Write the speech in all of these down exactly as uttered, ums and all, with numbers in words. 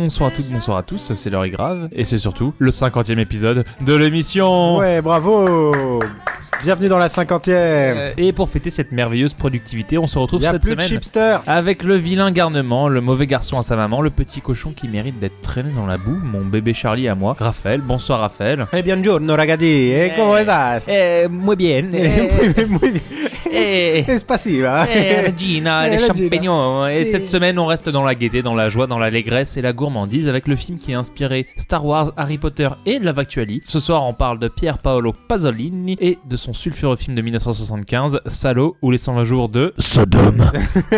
Bonsoir à toutes, bonsoir à tous, c'est l'heure est grave, et c'est surtout le cinquantième épisode de l'émission. Ouais, bravo. Bienvenue dans la cinquantième. euh, Et pour fêter cette merveilleuse productivité, on se retrouve Y'a cette plus semaine de chipster. avec le vilain garnement, le mauvais garçon à sa maman, le petit cochon qui mérite d'être traîné dans la boue, mon bébé Charlie à moi, Raphaël. Bonsoir Raphaël. Eh buongiorno ragazzi, eh, comment estás? Eh, muy bien. Eh, muy bien. Eh, Eh, spasiba. Eh, Regina, Eh, les Regina. champignons. Et Eh. cette semaine, on reste dans la gaieté, dans la joie, dans l'allégresse et la gourmandise avec le film qui a inspiré Star Wars, Harry Potter et Love Actually. Ce soir, on parle de Pier Paolo Pasolini et de son sulfureux film de dix-neuf cent soixante-quinze, Salo ou les cent vingt jours de Sodome.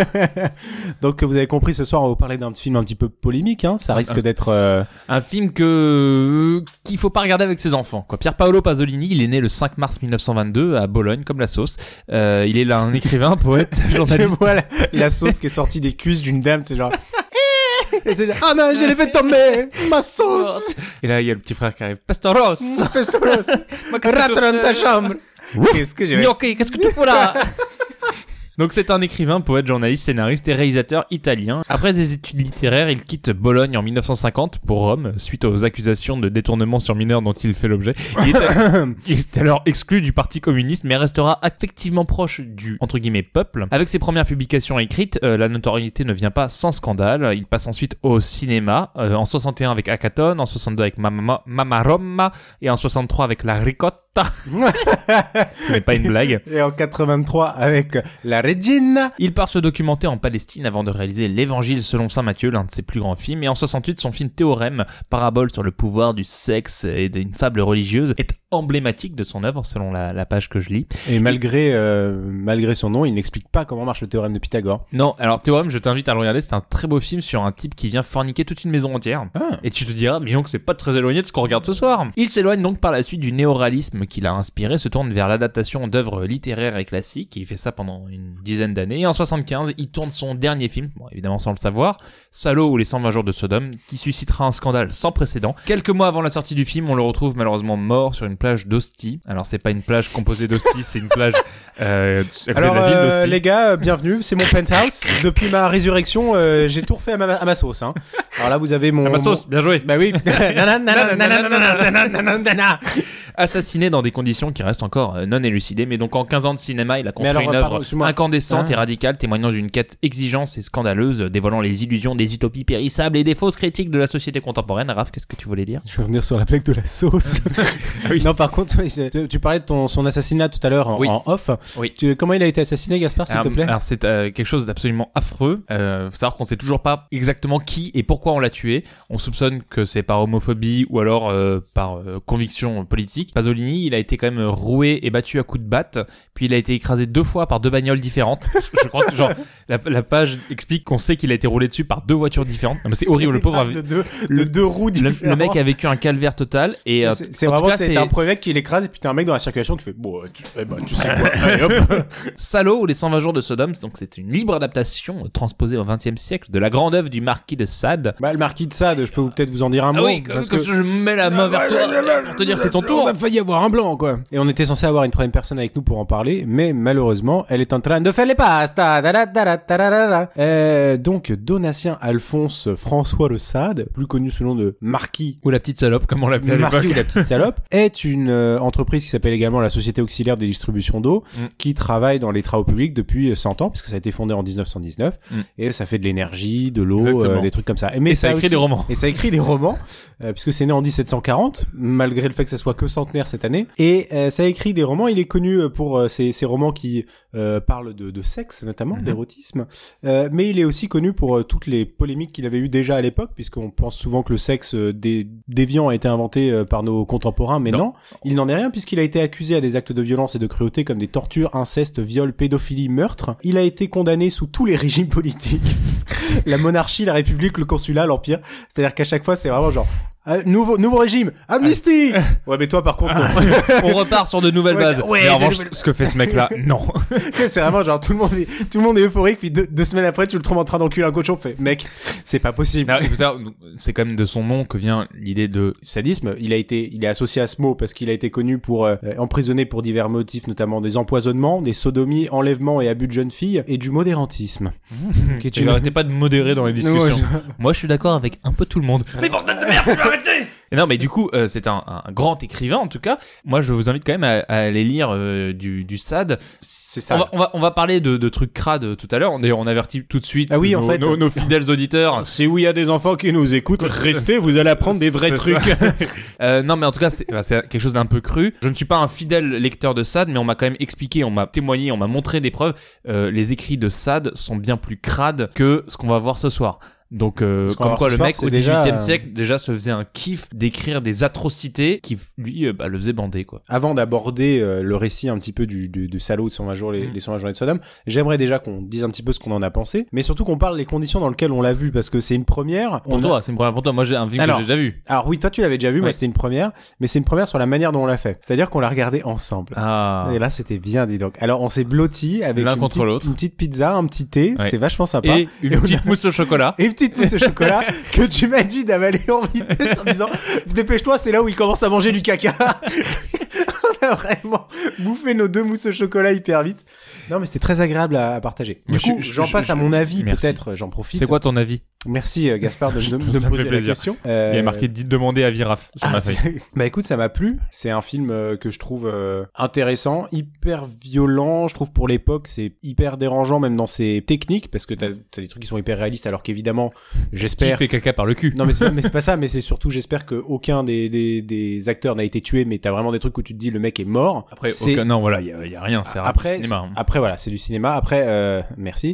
Donc vous avez compris, ce soir on va vous parler d'un film un petit peu polémique, hein. Ça risque Ah. d'être... euh, Un film que qu'il faut pas regarder avec ses enfants, quoi. Pier Paolo Pasolini, il est né le cinq mars mille neuf cent vingt-deux à Bologne, comme la sauce. Euh, il est là un écrivain, poète, Je journaliste. vois la, la sauce qui est sortie des cuisses d'une dame, c'est genre... Et c'est genre, ah non, je l'ai fait tomber, ma sauce. Et là, il y a le petit frère qui arrive. Pastoros. Pestolos, rentre dans ta chambre. Qu'est-ce que j'ai fait? Gnocchi, qu'est-ce que tu fous là? Donc c'est un écrivain, poète, journaliste, scénariste et réalisateur italien. Après des études littéraires, il quitte Bologne en mille neuf cent cinquante pour Rome, suite aux accusations de détournement sur mineurs dont il fait l'objet. Il est, il est alors exclu du Parti communiste, mais restera affectivement proche du, entre guillemets, peuple. Avec ses premières publications écrites, euh, la notoriété ne vient pas sans scandale. Il passe ensuite au cinéma, euh, en soixante et un avec Hackathon, en soixante-deux avec Mamma, Mamma Roma, et en soixante-trois avec La Ricotta. Ce n'est pas une blague. Et en quatre-vingt-trois avec la Regina. Il part se documenter en Palestine avant de réaliser l'Évangile selon saint Matthieu, l'un de ses plus grands films. Et en soixante-huit, son film Théorème, parabole sur le pouvoir du sexe et d'une fable religieuse, est emblématique de son œuvre selon la, la page que je lis. Et malgré euh, malgré son nom, il n'explique pas comment marche le théorème de Pythagore. Non, alors Théorème, je t'invite à le regarder, c'est un très beau film sur un type qui vient forniquer toute une maison entière. Ah. Et tu te diras, mais donc c'est pas très éloigné de ce qu'on regarde ce soir. Il s'éloigne donc par la suite du néoréalisme qui l'a inspiré, se tourne vers l'adaptation d'œuvres littéraires et classiques, il fait ça pendant une dizaine d'années. Et en soixante-quinze, il tourne son dernier film, bon évidemment sans le savoir, Salo ou les cent vingt jours de Sodome, qui suscitera un scandale sans précédent. Quelques mois avant la sortie du film, on le retrouve malheureusement mort sur une plage d'Ostie. Alors c'est pas une plage composée d'Ostie, c'est une plage euh, à côté Alors de la ville euh, d'Ostie. les gars, euh, bienvenue, c'est mon penthouse. Depuis ma résurrection, euh, j'ai tout refait à ma, à ma sauce. Hein. Alors là, vous avez mon... À ma sauce, bien joué. Mon... Bah oui. Nanana, nanana, nanana, nanana. Assassiné dans des conditions qui restent encore euh, non élucidées, mais donc en quinze ans de cinéma, il a construit alors, une pardon, œuvre excuse-moi. incandescente Ah. et radicale, témoignant d'une quête exigeante et scandaleuse, euh, dévoilant les illusions des utopies périssables et des fausses critiques de la société contemporaine. Raph, qu'est-ce que tu voulais dire? Je vais revenir sur la plaque de la sauce. Oui. Non, par contre, oui, tu, tu parlais de ton, son assassinat tout à l'heure en, Oui. en off. Oui. Tu, comment il a été assassiné, Gaspard, s'il Alors, te plaît? alors, c'est euh, quelque chose d'absolument affreux. Euh, faut savoir qu'on sait toujours pas exactement qui et pourquoi on l'a tué. On soupçonne que c'est par homophobie ou alors euh, par euh, conviction politique. Pasolini, il a été quand même roué et battu à coups de batte, puis il a été écrasé deux fois par deux bagnoles différentes. Je crois que genre la, la page explique qu'on sait qu'il a été roulé dessus par deux voitures différentes. Non, mais c'est horrible, le pauvre. de, deux, le- de deux roues Le, différentes. le mec a vécu un calvaire total et euh, C'est c'est en tout vraiment cas, c'est un premier mec qui l'écrase et puis t'as un mec dans la circulation qui fait bon, tu, eh ben, tu sais quoi, allez, hop. Salo ou les cent vingt jours de Sodome, donc c'est une libre adaptation euh, transposée au vingtième siècle de la grande œuvre du marquis de Sade. Bah, le marquis de Sade, je peux vous- peut-être vous en dire un Ah mot. oui, parce comme que ça je mets la main vers toi pour te dire c'est ton tour. On a failli avoir un blanc, quoi. Et on était censé avoir une troisième personne avec nous pour en parler, mais malheureusement, elle est en train de faire les pastas. Da, da, da, da, da, da, da. Euh, donc, Donatien Alphonse François de Sade, plus connu sous le nom de Marquis Ou la petite salope, comme on l'appelait à Le Marquis l'époque. ou la petite salope, est une euh, entreprise qui s'appelle également la Société auxiliaire de distribution d'eau, Mm. qui travaille dans les travaux publics depuis cent ans, puisque ça a été fondé en dix-neuf cent dix-neuf, Mm. et ça fait de l'énergie, de l'eau, Exactement. euh, des trucs comme ça. Mais Et ça écrit aussi- des romans. Et ça écrit des romans, euh, puisque c'est né en dix-sept cent quarante, malgré le fait que ça soit que centenaire cette année. Et euh, ça écrit des romans. Il est connu pour euh, ses, ses romans qui euh, parlent de, de sexe, notamment, Mhm. d'érotisme. Euh, mais il est aussi connu pour euh, toutes les polémiques qu'il avait eues déjà à l'époque, puisqu'on pense souvent que le sexe euh, dé- déviant a été inventé euh, par nos contemporains, mais non. Non. Il n'en est rien, puisqu'il a été accusé à des actes de violence et de cruauté comme des tortures, inceste, viol, pédophilie, meurtre. Il a été condamné sous tous les régimes politiques. La monarchie, la république, le consulat, l'empire. C'est-à-dire qu'à chaque fois, c'est vraiment genre... euh, nouveau nouveau régime, amnistie. Ouais, mais toi par contre non. On repart sur de nouvelles Ouais, bases. ouais, mais en des revanche, nouvelles- ce que fait ce mec-là, non. C'est vraiment genre tout le monde est tout le monde est euphorique, puis deux, deux semaines après tu le trouves en train d'enculer un cochon, fait mec, c'est pas possible. Non, il faut savoir, c'est quand même de son nom que vient l'idée de Sadisme, il a été, il est associé à ce mot parce qu'il a été connu pour euh, emprisonner pour divers motifs, notamment des empoisonnements, des sodomies, enlèvements et abus de jeunes filles, et du modérantisme. qui est Tu une- n'arrêtais pas de modérer dans les discussions. Ouais, je- Moi, je suis d'accord avec un peu tout le monde. Mais bordel de merde, tu vas arrêter. Et non, mais du coup, euh, c'est un, un grand écrivain, en tout cas. Moi, je vous invite quand même à, à aller lire euh, du, du Sade. C'est ça. On va, on va, on va parler de, de trucs crades tout à l'heure. On, est, on avertit tout de suite Ah oui, nos, en fait. nos, nos fidèles auditeurs. Si oui, il y a des enfants qui nous écoutent, restez, vous allez apprendre des vrais C'est trucs. ça. euh, non, mais en tout cas, c'est, enfin, c'est quelque chose d'un peu cru. Je ne suis pas un fidèle lecteur de Sade, mais on m'a quand même expliqué, on m'a témoigné, on m'a montré des preuves. Euh, les écrits de Sade sont bien plus crades que ce qu'on va voir ce soir. Donc, euh, Ce qu'on va comme voir quoi ce le soir, mec c'est au déjà, dix-huitième euh, siècle déjà se faisait un kiff d'écrire des atrocités qui lui euh, bah, le faisait bander quoi. Avant d'aborder euh, le récit un petit peu du, du, du salaud de cent vingt jours, les, Mm. les cent vingt journées de Sodome, j'aimerais déjà qu'on dise un petit peu ce qu'on en a pensé, mais surtout qu'on parle des conditions dans lesquelles on l'a vu, parce que c'est une première. Pour On a- toi, c'est une première pour toi. Moi, j'ai un film Alors, que j'ai déjà vu. Alors oui, toi tu l'avais déjà vu, moi Ouais. c'était une première, mais c'est une première sur la manière dont on l'a fait. C'est-à-dire qu'on l'a regardé ensemble. Ah. Et là c'était bien, dis donc. Alors on s'est blotti avec L'un une, contre petite, l'autre. une petite pizza, un petit thé, Ouais. c'était vachement sympa. Et une Et on a- petite mousse au chocolat. Et une petite mousse au chocolat que tu m'as dit d'avaler en vitesse en disant dépêche-toi, c'est là où il commence à manger du caca. On a vraiment bouffé nos deux mousses au chocolat hyper vite. Non mais c'est très agréable à, à partager. Du Moi, coup, je- je- j'en je- passe je- à mon avis Merci. peut-être, j'en profite. C'est quoi ton avis? Merci euh, Gaspard de, de- de Ça me me fait poser la plaisir. question. Il y a Euh, marqué dit demander à Viraf sur ah, ma feuille. c'est- bah écoute, ça m'a plu. C'est un film euh, que je trouve euh, intéressant, hyper violent. Je trouve pour l'époque, c'est hyper dérangeant même dans ses techniques parce que t'as as des trucs qui sont hyper réalistes. Alors qu'évidemment, Qui j'espère. fait caca par le cul? Non mais c'est, mais c'est pas ça. Mais c'est surtout, j'espère que aucun des, des, des acteurs n'a été tué. Mais t'as vraiment des trucs où tu te dis le mec est mort. Après, C'est- aucun... non, voilà, il y a, y a rien. C'est Après, du cinéma. hein. après voilà, c'est du cinéma. Après, euh, merci.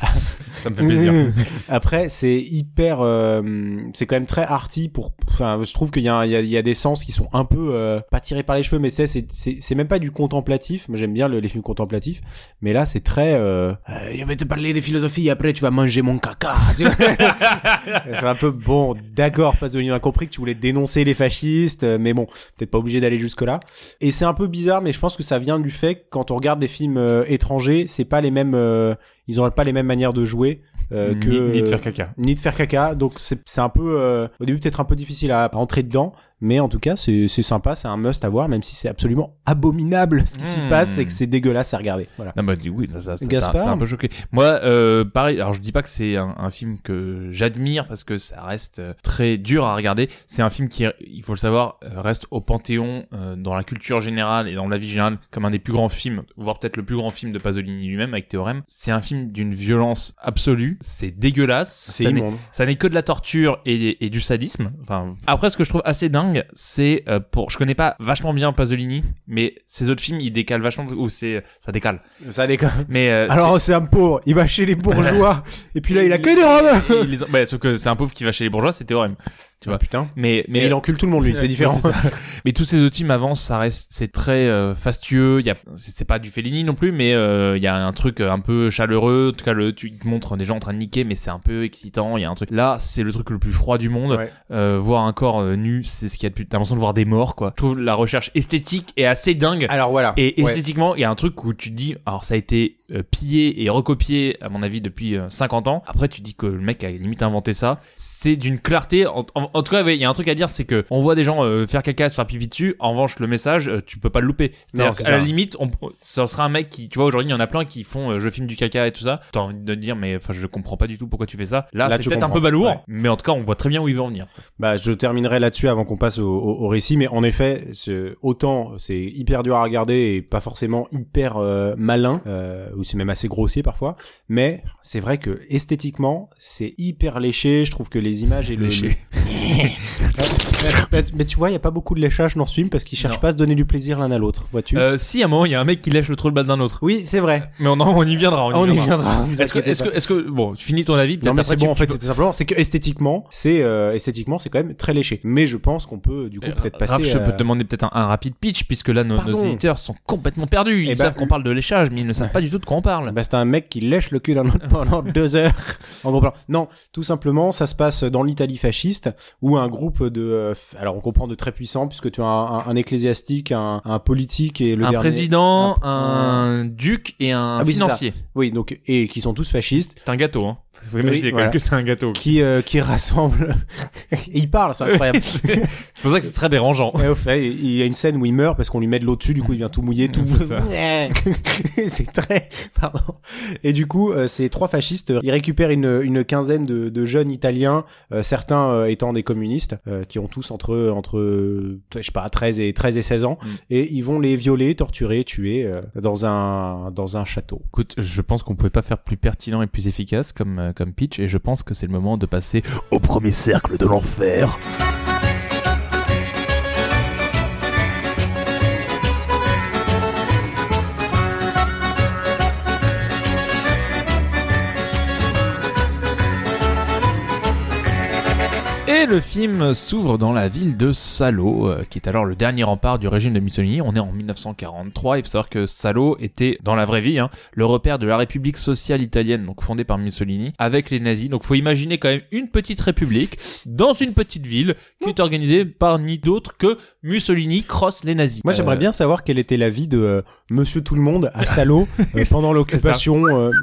Ça me fait plaisir. Après, c'est hyper, euh, c'est quand même très arty pour. Enfin, je trouve qu'il y a, il y a, il y a des sens qui sont un peu euh, pas tirés par les cheveux, mais c'est, c'est, c'est, c'est même pas du contemplatif. Moi, j'aime bien le- les films contemplatifs, mais là, c'est très. Euh, euh, je vais te parler des philosophies. Et après, tu vas manger mon caca. Tu vois. C'est un peu bon, d'accord. Pasolini a compris que tu voulais dénoncer les fascistes, euh, mais bon, peut-être pas obligé d'aller jusque là. Et c'est un peu bizarre, mais je pense que ça vient du fait que quand on regarde des films euh, étrangers, c'est pas les mêmes. Euh, ils ont pas les mêmes manières de jouer. Euh, que, ni, ni de faire caca. ni de faire caca, donc c'est c'est un peu euh, au début peut-être un peu difficile à, à entrer dedans, mais en tout cas c'est c'est sympa, c'est un must à voir, même si c'est absolument abominable ce qui s'y Mmh. passe et que c'est dégueulasse à regarder. Voilà. Non, bah, dis oui, ça, ça, ça, Gaspard ça, ça a un peu choqué. Moi, euh, pareil, alors je dis pas que c'est un, un film que j'admire parce que ça reste euh, très dur à regarder. C'est un film qui, il faut le savoir, euh, reste au panthéon euh, dans la culture générale et dans la vie générale comme un des plus grands films, voire peut-être le plus grand film de Pasolini lui-même avec Théorème. C'est un film d'une violence absolue, c'est dégueulasse. C'est Ça n'est- immonde. ça n'est que de la torture et, et du sadisme. Enfin, après, ce que je trouve assez dingue, c'est euh, pour, je connais pas vachement bien Pasolini, mais ses autres films, ils décalent vachement, ou c'est, ça décale. Ça déconne. Mais euh, Alors c'est un pauvre, il va chez les bourgeois et puis là il a que des robes. c'est- il les- ouais, sauf que c'est un pauvre qui va chez les bourgeois, c'est Théorème. Tu vois. Putain. Mais, Mais mais il encule tout le monde lui, c'est différent. Ouais, c'est ça. Mais tous ces autres films avant, ça reste, c'est très euh, fastueux. Il y a, c'est pas du Fellini non plus, mais euh, il y a un truc un peu chaleureux. En tout cas, le, tu il te montres des gens en train de niquer, mais c'est un peu excitant. Il y a un truc. Là, c'est le truc le plus froid du monde. Ouais. Euh, voir un corps euh, nu, c'est ce qu'il y a de plus. T'as l'impression de voir des morts, quoi. Je trouve la recherche esthétique est assez dingue. Alors voilà. Et Ouais. esthétiquement, il y a un truc où tu te dis, alors ça a été euh, pillé et recopié, à mon avis, depuis euh, cinquante ans. Après, tu dis que le mec a limite inventé ça. C'est d'une clarté. En, en- en tout cas, ouais, il y a un truc à dire, c'est que on voit des gens euh, faire caca, se faire pipi dessus. En revanche, le message, euh, tu peux pas le louper. Non, C'est-à-dire c'est qu'à la ça. limite, on, ça sera un mec qui, tu vois, aujourd'hui, il y en a plein qui font, euh, je filme du caca et tout ça. T'as envie de dire, mais enfin, je comprends pas du tout pourquoi tu fais ça. Là, Là, c'est tu peut-être un comprends. peu balourd, Ouais. mais en tout cas, on voit très bien où il veut en venir. Bah, je terminerai là-dessus avant qu'on passe au, au, au récit, mais en effet, c'est- autant c'est hyper dur à regarder et pas forcément hyper euh, malin, euh, ou c'est même assez grossier parfois, mais c'est vrai que esthétiquement, c'est hyper léché. Je trouve que les images et le... Léché. le- mais, mais tu vois, il y a pas beaucoup de léchage dans ce film parce qu'ils cherchent Non. pas à se donner du plaisir l'un à l'autre, vois-tu. Euh, si, à un moment, il y a un mec qui lèche le trou de balle d'un autre. Oui, c'est vrai. Mais on, en- on y viendra, on y On y viendra. viendra. vous Est-ce que, inquiétez est-ce que, pas. est-ce que, bon, tu finis ton avis, peut-être Non mais après c'est bon tu- en fait, tu peux- c'était simplement, c'est que esthétiquement, c'est euh, esthétiquement, c'est quand même très léché. Mais je pense qu'on peut du coup Euh, peut-être passer. Raph, je euh, peux te demander peut-être un, un rapide pitch, puisque là, nos, nos Pardon. éditeurs sont complètement perdus. Ils Eh ben, savent qu'on parle de léchage, mais ils ne savent pas du tout de quoi on parle. Bah, c'est un mec qui lèche le cul d'un autre pendant deux heures en gros plan. Non, tout simplement, ça se passe dans l'Italie fasciste. où un groupe de, euh, alors on comprend de très puissants puisque tu as un, un, un ecclésiastique, un, un politique et le un dernier, président, un, un- un duc et un Ah oui, c'est ça. financier. oui, donc et qui sont tous fascistes, C'est un gâteau, hein. Faut Oui, imaginer quand voilà. même que c'est un gâteau. qui euh, qui rassemblent. Et ils parlent, c'est incroyable. C'est pour ça que c'est très dérangeant. Ouais, au fait, il y a une scène où il meurt parce qu'on lui met de l'eau dessus, du coup il vient tout mouillé, tout. C'est ça. C'est très, pardon. Et du coup, euh, ces trois fascistes, ils récupèrent une une quinzaine de, de jeunes Italiens, euh, certains euh, étant des communistes, euh, qui ont tous entre entre, euh, je sais pas, treize et treize et seize ans, Mm. et ils vont les violer, torturer, tuer euh, dans un dans un château. Écoute, je pense qu'on pouvait pas faire plus pertinent et plus efficace comme, euh, comme pitch, et je pense que c'est le moment de passer au premier cercle de l'enfer. Et le film s'ouvre dans la ville de Salo, euh, qui est alors le dernier rempart du régime de Mussolini. On est en dix-neuf cent quarante-trois. Il faut savoir que Salo était, dans la vraie vie, hein, le repère de la République sociale italienne, donc fondée par Mussolini, avec les nazis. Donc faut imaginer quand même une petite république dans une petite ville qui est organisée par ni d'autre que Mussolini cross les nazis. Moi, j'aimerais Euh, bien savoir quelle était la vie de euh, Monsieur Tout le Monde à Salo euh, pendant l'occupation. Euh...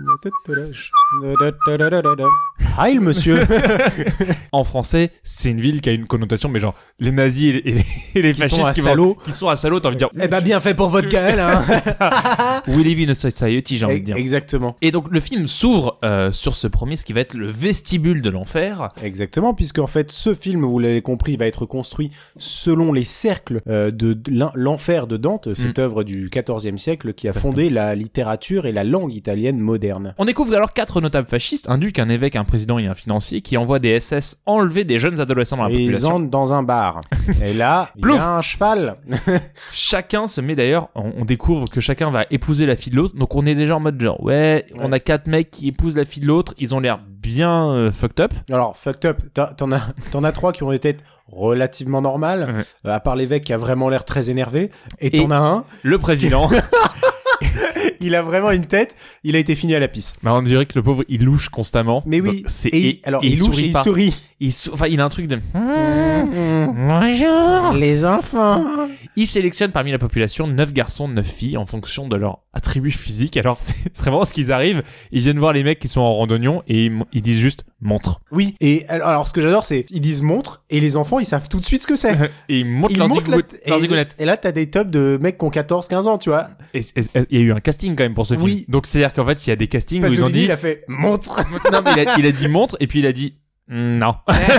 Heil, monsieur. En français, c'est une ville qui a une connotation, mais genre les nazis et les, et les Qui fascistes sont à qui, Salo. Vont, qui sont à Salo, t'as envie de dire. Eh ben, bien fait pour votre Gaël, hein. We live in a society, j'ai envie de dire. Exactement. Et donc le film s'ouvre euh, sur ce premier, ce qui va être le vestibule de l'enfer. Exactement, puisque en fait, ce film, vous l'avez compris, va être construit selon les cercles euh, de, de l'en- l'enfer de Dante, cette Mm. œuvre du quatorzième siècle qui a Exactement. fondé la littérature et la langue italienne moderne. On découvre alors quatre notables fascistes, un duc, un évêque, un président et un financier, qui envoient des S S enlever des jeunes adolescents dans la Et ils population. entrent dans un bar. Et là, il y Plouf. a un cheval. Chacun se met d'ailleurs, on, on découvre que chacun va épouser la fille de l'autre, donc on est déjà en mode genre, ouais, on Ouais. a quatre mecs qui épousent la fille de l'autre, ils ont l'air bien euh, fucked up. Alors, fucked up, t'as- t'en as, t'en as trois qui ont des têtes relativement normales, Ouais. euh, à part l'évêque qui a vraiment l'air très énervé. Et Et- t'en as un, Le président, il a vraiment une tête, il a été fini à la pisse. bah on dirait que le pauvre il louche constamment. Mais oui, Donc, c'est, et, il- alors il, louche sourit et il pas. sourit. Il sou- enfin, il a un truc de. Mmh. Bonjour. Les enfants. Il sélectionne parmi la population neuf garçons, neuf filles en fonction de leur attribut physique. Alors, c'est c'est vraiment ce qu'ils arrivent. Ils viennent voir les mecs qui sont en randonnion et ils, m- ils disent juste montre. Oui, et alors, alors, ce que j'adore, c'est ils disent montre et les enfants ils savent tout de suite ce que c'est. Et ils montrent Ils leurs, montrent zigou- la- leurs et- zigounettes. Et là, t'as des tops de mecs qui ont quatorze quinze ans, tu vois. Et et- et il y a eu un casting quand même pour ce film. Oui. Donc, c'est-à-dire qu'en fait, il y a des castings Parce où que ils ont Lily, dit. il a fait montre. Non, mais il a, il a dit montre et puis il a dit mm, non.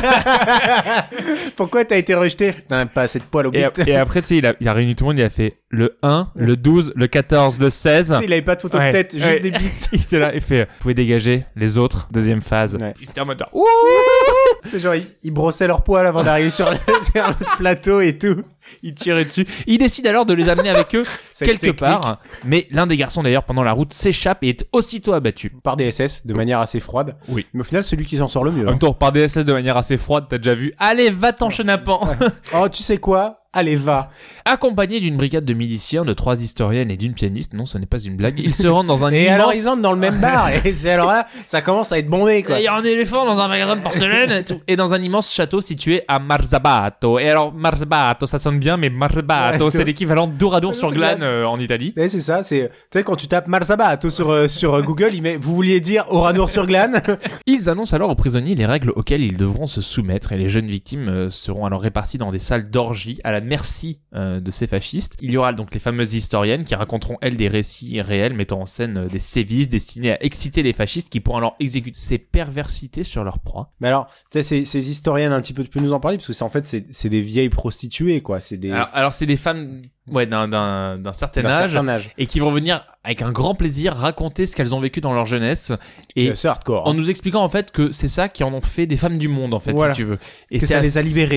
Pourquoi t'as été rejeté? T'as pas assez de poils au Et, bite. et après, tu sais, il a, il a réuni tout le monde. Il a fait le un, le douze, le quatorze, le seize. Il avait pas de photo Ouais, de tête, juste ouais. des bites. Il était là, il fait, vous pouvez dégager les autres, deuxième phase. Ouais. Il était en mode, C'est genre, ils, ils brossaient leurs poils avant d'arriver sur le, sur le plateau et tout. il tirait dessus. Il décide alors de les amener avec eux Cette quelque technique. part. Mais l'un des garçons d'ailleurs pendant la route s'échappe et est aussitôt abattu. Par des S S, de manière assez froide. Oui. Mais au final, celui qui s'en sort le mieux. En hein. même temps, par D S S de manière assez froide, t'as déjà vu. Allez, va-t'en chenapan. Oh, tu sais quoi? Allez, va. Accompagné d'une brigade de miliciens, de trois historiennes et d'une pianiste. Non, ce n'est pas une blague. Ils se rendent dans un Et immense... alors, ils entrent dans le même bar. Et c'est alors là, ça commence à être bondé, quoi. Il y a un éléphant dans un magasin de porcelaine et tout. Et dans un immense château situé à Marzabato. Et alors, Marzabato, ça sonne bien, mais Marzabato, Ouais, c'est l'équivalent d'Oradour sur Glane euh, en Italie. Ouais, c'est ça, c'est, tu sais, quand tu tapes Marzabato sur, euh, sur euh, Google, il met, vous vouliez dire Oranour sur Glane? Ils annoncent alors aux prisonniers les règles auxquelles ils devront se soumettre et les jeunes victimes euh, seront alors réparties dans des salles d'orgie à la merci euh, de ces fascistes. Il y aura donc les fameuses historiennes qui raconteront elles des récits réels mettant en scène euh, des sévices destinés à exciter les fascistes qui pourront alors exécuter ces perversités sur leur proie. Mais alors, tu sais, ces, ces historiennes, un petit peu, tu peux nous en parler? Parce que c'est, en fait, c'est, c'est des vieilles prostituées, quoi. C'est des, Alors, alors c'est des femmes ouais, d'un, d'un, d'un certain d'un âge certain âge. et qui vont venir avec un grand plaisir raconter ce qu'elles ont vécu dans leur jeunesse et C'est hardcore. en nous expliquant en fait que c'est ça qui en ont fait des femmes du monde en fait Voilà. si tu veux. Et que c'est ça les a assez- libérées.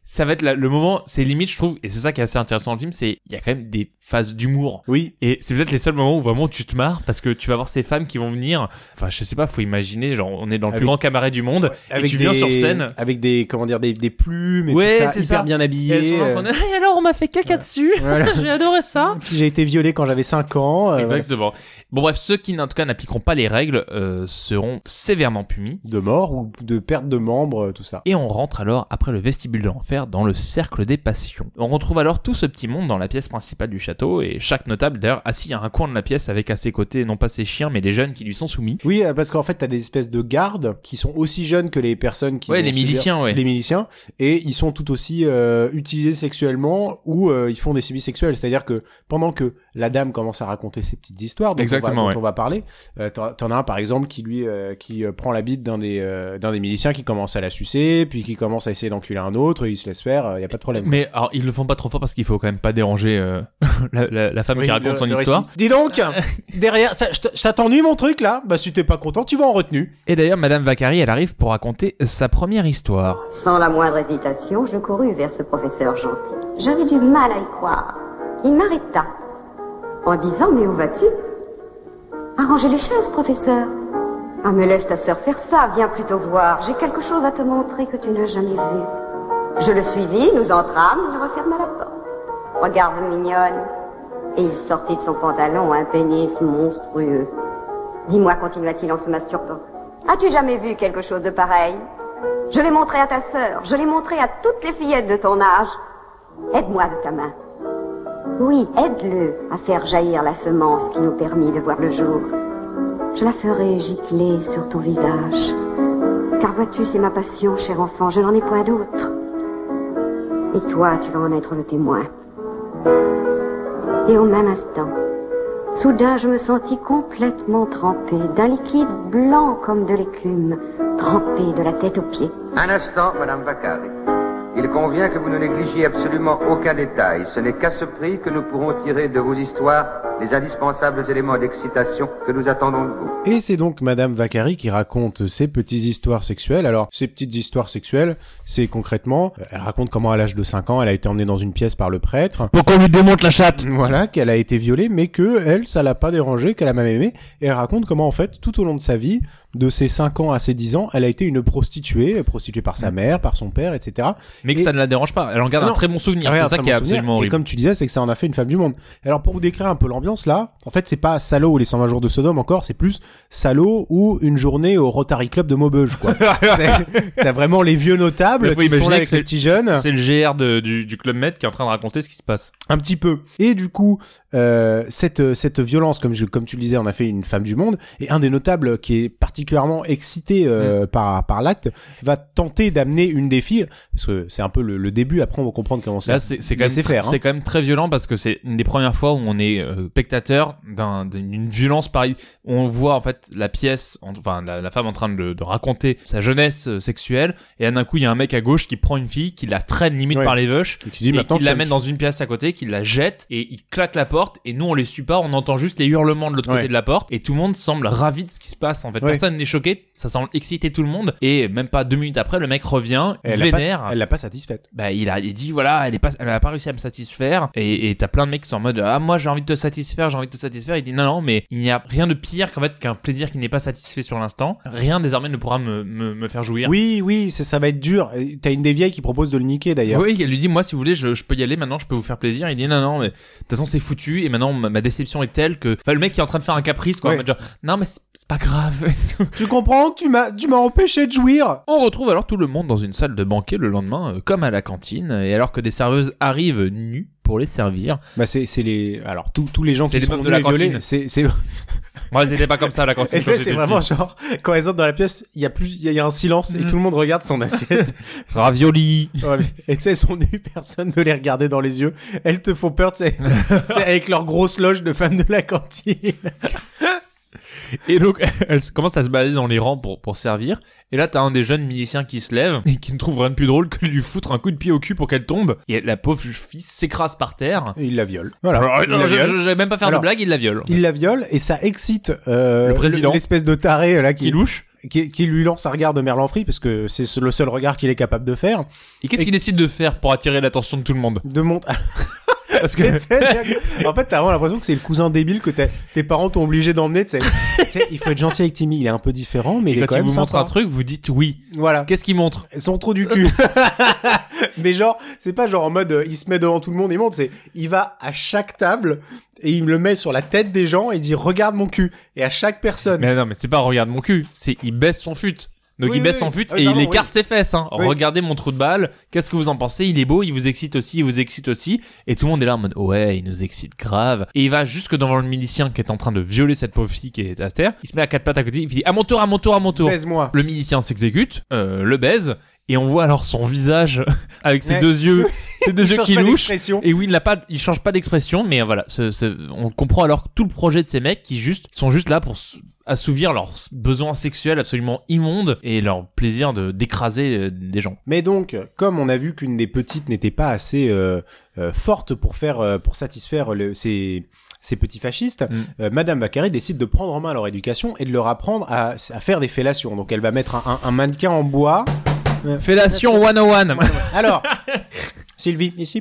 ça va être la, le moment, c'est limite, je trouve, et c'est ça qui est assez intéressant dans le film, c'est il y a quand même des phases d'humour. Oui. Et c'est peut-être les seuls moments où vraiment tu te marres parce que tu vas voir ces femmes qui vont venir. Enfin, je sais pas, faut imaginer, genre, on est dans le avec, plus grand cabaret du monde, ouais, avec et tu des, viens sur scène. Avec des, comment dire, des, des plumes et ouais, tout ça, c'est hyper ça. bien habillés. Et elles sont en train de... Et alors, on m'a fait caca ouais. dessus. Voilà. J'ai adoré ça. J'ai été violé quand j'avais cinq ans. Euh, Exactement. Voilà. Bon, bref, ceux qui, en tout cas, n'appliqueront pas les règles, euh, seront sévèrement punis. De mort ou de perte de membres, tout ça. Et on rentre alors, après le vestibule de l'enfer, dans le cercle des passions. On retrouve alors tout ce petit monde dans la pièce principale du château, et chaque notable, d'ailleurs, assis à un coin de la pièce avec à ses côtés, non pas ses chiens, mais les jeunes qui lui sont soumis. Oui, parce qu'en fait, t'as des espèces de gardes qui sont aussi jeunes que les personnes qui... Ouais, les miliciens, subir... ouais. Les miliciens, et ils sont tout aussi euh, utilisés sexuellement, ou euh, ils font des sévices sexuels. C'est-à-dire que pendant que la dame commence à raconter ses petites histoires, dont, Exactement, on, va, dont ouais. on va parler, euh, t'en, t'en as un, par exemple, qui lui euh, qui euh, prend la bite d'un des, euh, d'un des miliciens, qui commence à la sucer, puis qui commence à essayer d'enculer un autre, et il se laisse faire, il euh, y a pas de problème. Mais alors, ils le font pas trop fort parce qu'il faut quand même pas déranger euh, la, la, la femme oui, qui raconte le, son le histoire. Récit. Dis donc, derrière, ça, ça t'ennuie mon truc là? Bah si t'es pas content, tu vas en retenue. Et d'ailleurs, Madame Vaccari, elle arrive pour raconter sa première histoire. Sans la moindre hésitation, je courus vers ce professeur gentil. J'avais du mal à y croire. Il m'arrêta en disant « Mais où vas-tu ?»« Arranger les chaises, professeur. »« Ah, me laisse ta sœur faire ça, viens plutôt voir. J'ai quelque chose à te montrer que tu n'as jamais vu. » Je le suivis, nous entrâmes, il referma la porte. « Regarde, mignonne. » Et il sortit de son pantalon un pénis monstrueux. « Dis-moi, continua-t-il en se masturbant, as-tu jamais vu quelque chose de pareil ? Je l'ai montré à ta sœur, je l'ai montré à toutes les fillettes de ton âge. Aide-moi de ta main. Oui, aide-le à faire jaillir la semence qui nous permit de voir le jour. Je la ferai gicler sur ton visage. Car vois-tu, c'est ma passion, cher enfant, je n'en ai point d'autre. Et toi, tu vas en être le témoin. Et au même instant, soudain, je me sentis complètement trempé, d'un liquide blanc comme de l'écume, trempé de la tête aux pieds. Un instant, Madame Vaccari. Il convient que vous ne négligiez absolument aucun détail. Ce n'est qu'à ce prix que nous pourrons tirer de vos histoires les indispensables éléments d'excitation que nous attendons de vous. Et c'est donc Madame Vaccari qui raconte ses petites histoires sexuelles. Alors, ces petites histoires sexuelles, c'est concrètement, elle raconte comment à l'âge de cinq ans, elle a été emmenée dans une pièce par le prêtre. Pour qu'on lui démonte la chatte. Voilà, qu'elle a été violée, mais que elle, ça l'a pas dérangé, qu'elle a même aimé. Et elle raconte comment, en fait, tout au long de sa vie, de ses cinq ans à ses dix ans, elle a été une prostituée, prostituée par sa mère, par son père, et cetera. Mais que et... ça ne la dérange pas. Elle en garde non, un très bon souvenir. C'est ça qui est absolument horrible. Et comme tu disais, c'est que ça en a fait une femme du monde. Alors pour vous décrire un peu l'ambiance là, en fait c'est pas Salaud ou les cent vingt jours de Sodome encore, c'est plus Salaud ou une journée au Rotary Club de Maubeuge quoi. T'as vraiment les vieux notables qui sont là avec les petits jeunes. C'est le G R de, du, du Club Med qui est en train de raconter ce qui se passe. Un petit peu. Et du coup, euh, cette cette violence, comme je, comme tu le disais, on a fait une femme du monde. Et un des notables qui est particulièrement excité euh, mmh. par par l'acte va tenter d'amener une des filles, parce que c'est un peu le, le début. Après, on va comprendre comment ça. Là, c'est, c'est quand même faire. C'est hein. quand même très violent parce que c'est une des premières fois où on est euh, spectateur d'un, d'une violence pareille. On voit en fait la pièce, enfin la, la femme en train de, de raconter sa jeunesse euh, sexuelle, et d'un coup il y a un mec à gauche qui prend une fille, qui la traîne limite ouais. par les veuches, et qui, dit, et qui l'amène dans une pièce à côté, qui la jette et il claque la porte. Et nous on les suit pas, on entend juste les hurlements de l'autre ouais. côté de la porte, et tout le monde semble ravi de ce qui se passe. En fait, ouais. personne n'est choqué, ça semble exciter tout le monde. Et même pas deux minutes après, le mec revient, elle vénère. L'a pas, elle l'a pas satisfaite. Bah il a, il dit voilà, elle est pas, elle a pas réussi à me satisfaire. Et, et t'as plein de mecs qui sont en mode ah moi j'ai envie de te satisfaire, j'ai envie de te satisfaire. Il dit non non, mais il n'y a rien de pire qu'en fait qu'un plaisir qui n'est pas satisfait sur l'instant. Rien désormais ne pourra me, me, me faire jouir. Oui oui, c'est, ça va être dur. T'as une des vieilles qui propose de le niquer d'ailleurs. Oui, elle lui dit moi si vous voulez je, je peux y aller maintenant, je peux vous faire plaisir. Il dit non non, mais de toute façon c'est foutu. Et maintenant ma, ma déception est telle que, enfin le mec qui est en train de faire un caprice quoi, ouais. genre non mais c'est, c'est pas grave. Tu comprends que tu m'as, tu m'as empêché de jouir. On retrouve alors tout le monde dans une salle de banquet le lendemain, euh, comme à la cantine, et alors que des serveuses arrivent nues pour les servir. Bah c'est c'est les alors tous tous les gens c'est qui les sont de la violés, cantine. c'est c'est moi ils étaient pas comme ça à la cantine. Et tu sais c'est vraiment petit. Genre quand elles entrent dans la pièce, il y a plus il y, y a un silence et mmh. tout le monde regarde son assiette. Ravioli. Ouais, et tu sais elles sont nues, personne veut les regarder dans les yeux. Elles te font peur, c'est c'est avec leur grosse loge de fans de la cantine. Et donc, elle commence à se balader dans les rangs pour, pour servir. Et là, t'as un des jeunes miliciens qui se lève et qui ne trouve rien de plus drôle que de lui foutre un coup de pied au cul pour qu'elle tombe. Et la pauvre fille s'écrase par terre. Et il la viole. Voilà. Alors, il non, la je, viole. je, je vais même pas faire Alors, de blague, il la viole. Il la viole et ça excite euh, le président, l'espèce de taré là qui, qui louche. qui, qui lui lance un regard de Merlanfry parce que c'est le seul regard qu'il est capable de faire. Et qu'est-ce Et- qu'il décide de faire pour attirer l'attention de tout le monde? De mon... Parce que en fait, t'as vraiment l'impression que c'est le cousin débile que t'as- tes parents t'ont obligé d'emmener. Tu sais, Tu sais, il faut être gentil avec Timmy. Il est un peu différent, mais il est quand quand il même vous montre sympa. un truc, vous dites oui. Voilà. Qu'est-ce qu'il montre? Son trou du cul. Mais genre, c'est pas genre en mode euh, il se met devant tout le monde, il monte, c'est il va à chaque table et il me le met sur la tête des gens et il dit regarde mon cul. Et à chaque personne. Mais non, mais c'est pas regarde mon cul, c'est il baisse son fut. Donc Oui, il baisse oui, son oui. fut Ah oui, et pardon, il écarte ses fesses. Hein. Oui. Regardez mon trou de balle. Qu'est-ce que vous en pensez? Il est beau, il vous excite aussi, il vous excite aussi. Et tout le monde est là en mode ouais, il nous excite grave. Et il va jusque devant le milicien qui est en train de violer cette pauvre fille qui est à terre. Il se met à quatre pattes à côté. Il dit à mon tour, à mon tour, à mon tour. Baise-moi. Le milicien s'exécute, euh, le baise. Et on voit alors son visage avec ses Ouais. deux yeux, ses deux Il yeux change qui pas louchent. d'expression. Et oui, il n'a pas, il change pas d'expression, mais voilà, ce- ce- on comprend alors tout le projet de ces mecs qui juste sont juste là pour s- assouvir leurs s- besoins sexuels absolument immondes et leur plaisir de d'écraser euh, des gens. Mais donc, comme on a vu qu'une des petites n'était pas assez euh, euh, forte pour faire, euh, pour satisfaire le, ces ces petits fascistes, Mm. euh, Madame Vaccaré décide de prendre en main leur éducation et de leur apprendre à, à faire des fellations. Donc, elle va mettre un, un, un mannequin en bois. Fellation cent un. Alors, Sylvie, ici.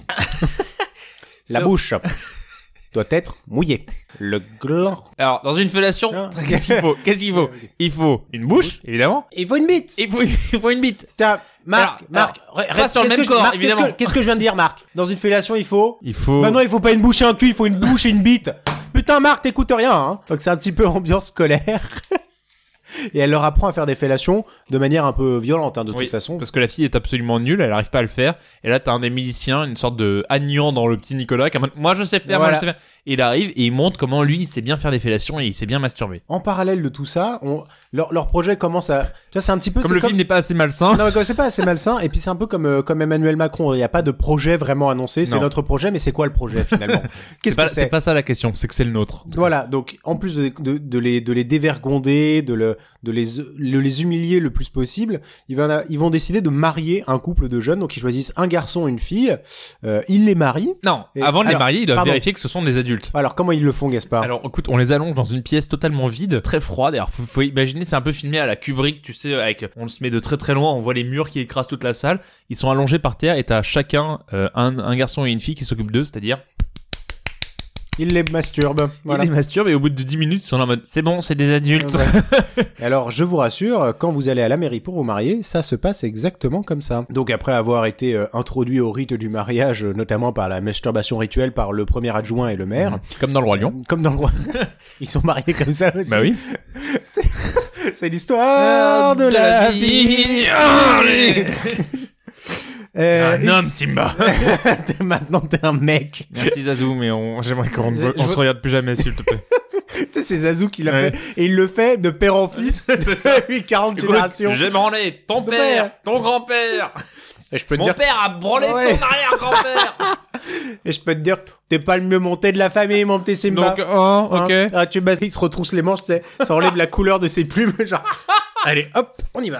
La So- bouche doit être mouillée. Le gland. Alors, dans une fellation, Ah. qu'est-ce qu'il faut? Qu'est-ce qu'il faut? Il faut une bouche, évidemment. Il faut une bite. Il faut, il faut une bite. Tiens, Marc, Alors, Marc, alors, ré- pas ré- sur le qu'est-ce même que je- corps, Marc, qu'est-ce évidemment. que- Qu'est-ce que je viens de dire, Marc? Dans une fellation, il faut. Il faut. Bah non, il faut pas une bouche et un cul, il faut une bouche et une bite. Putain, Marc, t'écoutes rien, hein. Donc c'est un petit peu ambiance scolaire. Et elle leur apprend à faire des fellations de manière un peu violente, hein, de Oui, toute façon. parce que la fille est absolument nulle, elle arrive pas à le faire. Et là, t'as un des miliciens, une sorte de Agnan dans le petit Nicolas, qui est en mode, moi je sais faire, moi Voilà. je sais faire. Et il arrive et il montre comment lui, il sait bien faire des fellations et il sait bien masturber. En parallèle de tout ça, on... leur, leur projet commence à... Tu vois, c'est un petit peu... Comme c'est le film n'est pas assez malsain. Non, mais comme c'est pas assez malsain. Et puis c'est un peu comme, euh, comme Emmanuel Macron. Il n'y a pas de projet vraiment annoncé. C'est Non. notre projet, mais c'est quoi le projet finalement? C'est Qu'est-ce pas, que c'est c'est? pas ça la question, c'est que c'est le nôtre. Voilà, donc en plus de, de, de, les, de les dévergonder, de, le, de les, le, les humilier le plus possible, ils vont, ils vont décider de marier un couple de jeunes. Donc ils choisissent un garçon et une fille. Euh, ils les marient. Non, Et- avant de les alors, marier, ils doivent pardon. vérifier que ce sont des adultes. Alors comment ils le font, Gaspard? Alors écoute, on les allonge dans une pièce totalement vide, très froide. Alors faut, faut imaginer, c'est un peu filmé à la Kubrick, tu sais, avec on se met de très très loin, on voit les murs qui écrasent toute la salle. Ils sont allongés par terre et t'as chacun euh, un, un garçon et une fille qui s'occupent d'eux, c'est-à-dire Ils les masturbent. Voilà. ils les masturbent et au bout de dix minutes ils sont là en mode c'est bon, c'est des adultes. Ouais. Alors, je vous rassure, quand vous allez à la mairie pour vous marier, ça se passe exactement comme ça. Donc, après avoir été euh, introduit au rite du mariage, euh, notamment par la masturbation rituelle par le premier adjoint et le maire, Comme dans le Roi Lion. euh, comme dans le roi, ils sont mariés comme ça aussi. Bah oui. C'est l'histoire de la vie. Allez. Euh, Un homme, Simba. t'es- maintenant, t'es un mec. Merci Zazou, mais on, j'aimerais qu'on Je- on je- se regarde plus jamais, s'il te plaît. Tu sais, c'est Zazou qui l'a Ouais. fait. Et il le fait de père en fils. C'est ça. Depuis quarante Écoute, générations. j'ai branlé ton Ton père, père. ton grand-père. Et je peux te Mon dire, père a branlé Ouais. ton arrière-grand-père. et je peux te dire, t'es pas le mieux monté de la famille, mon petit Simba. Donc, oh, ok. Hein. Ah, tu bases, il se retrousse les manches, tu sais, ça enlève la couleur de ses plumes, genre. Allez, hop, on y va.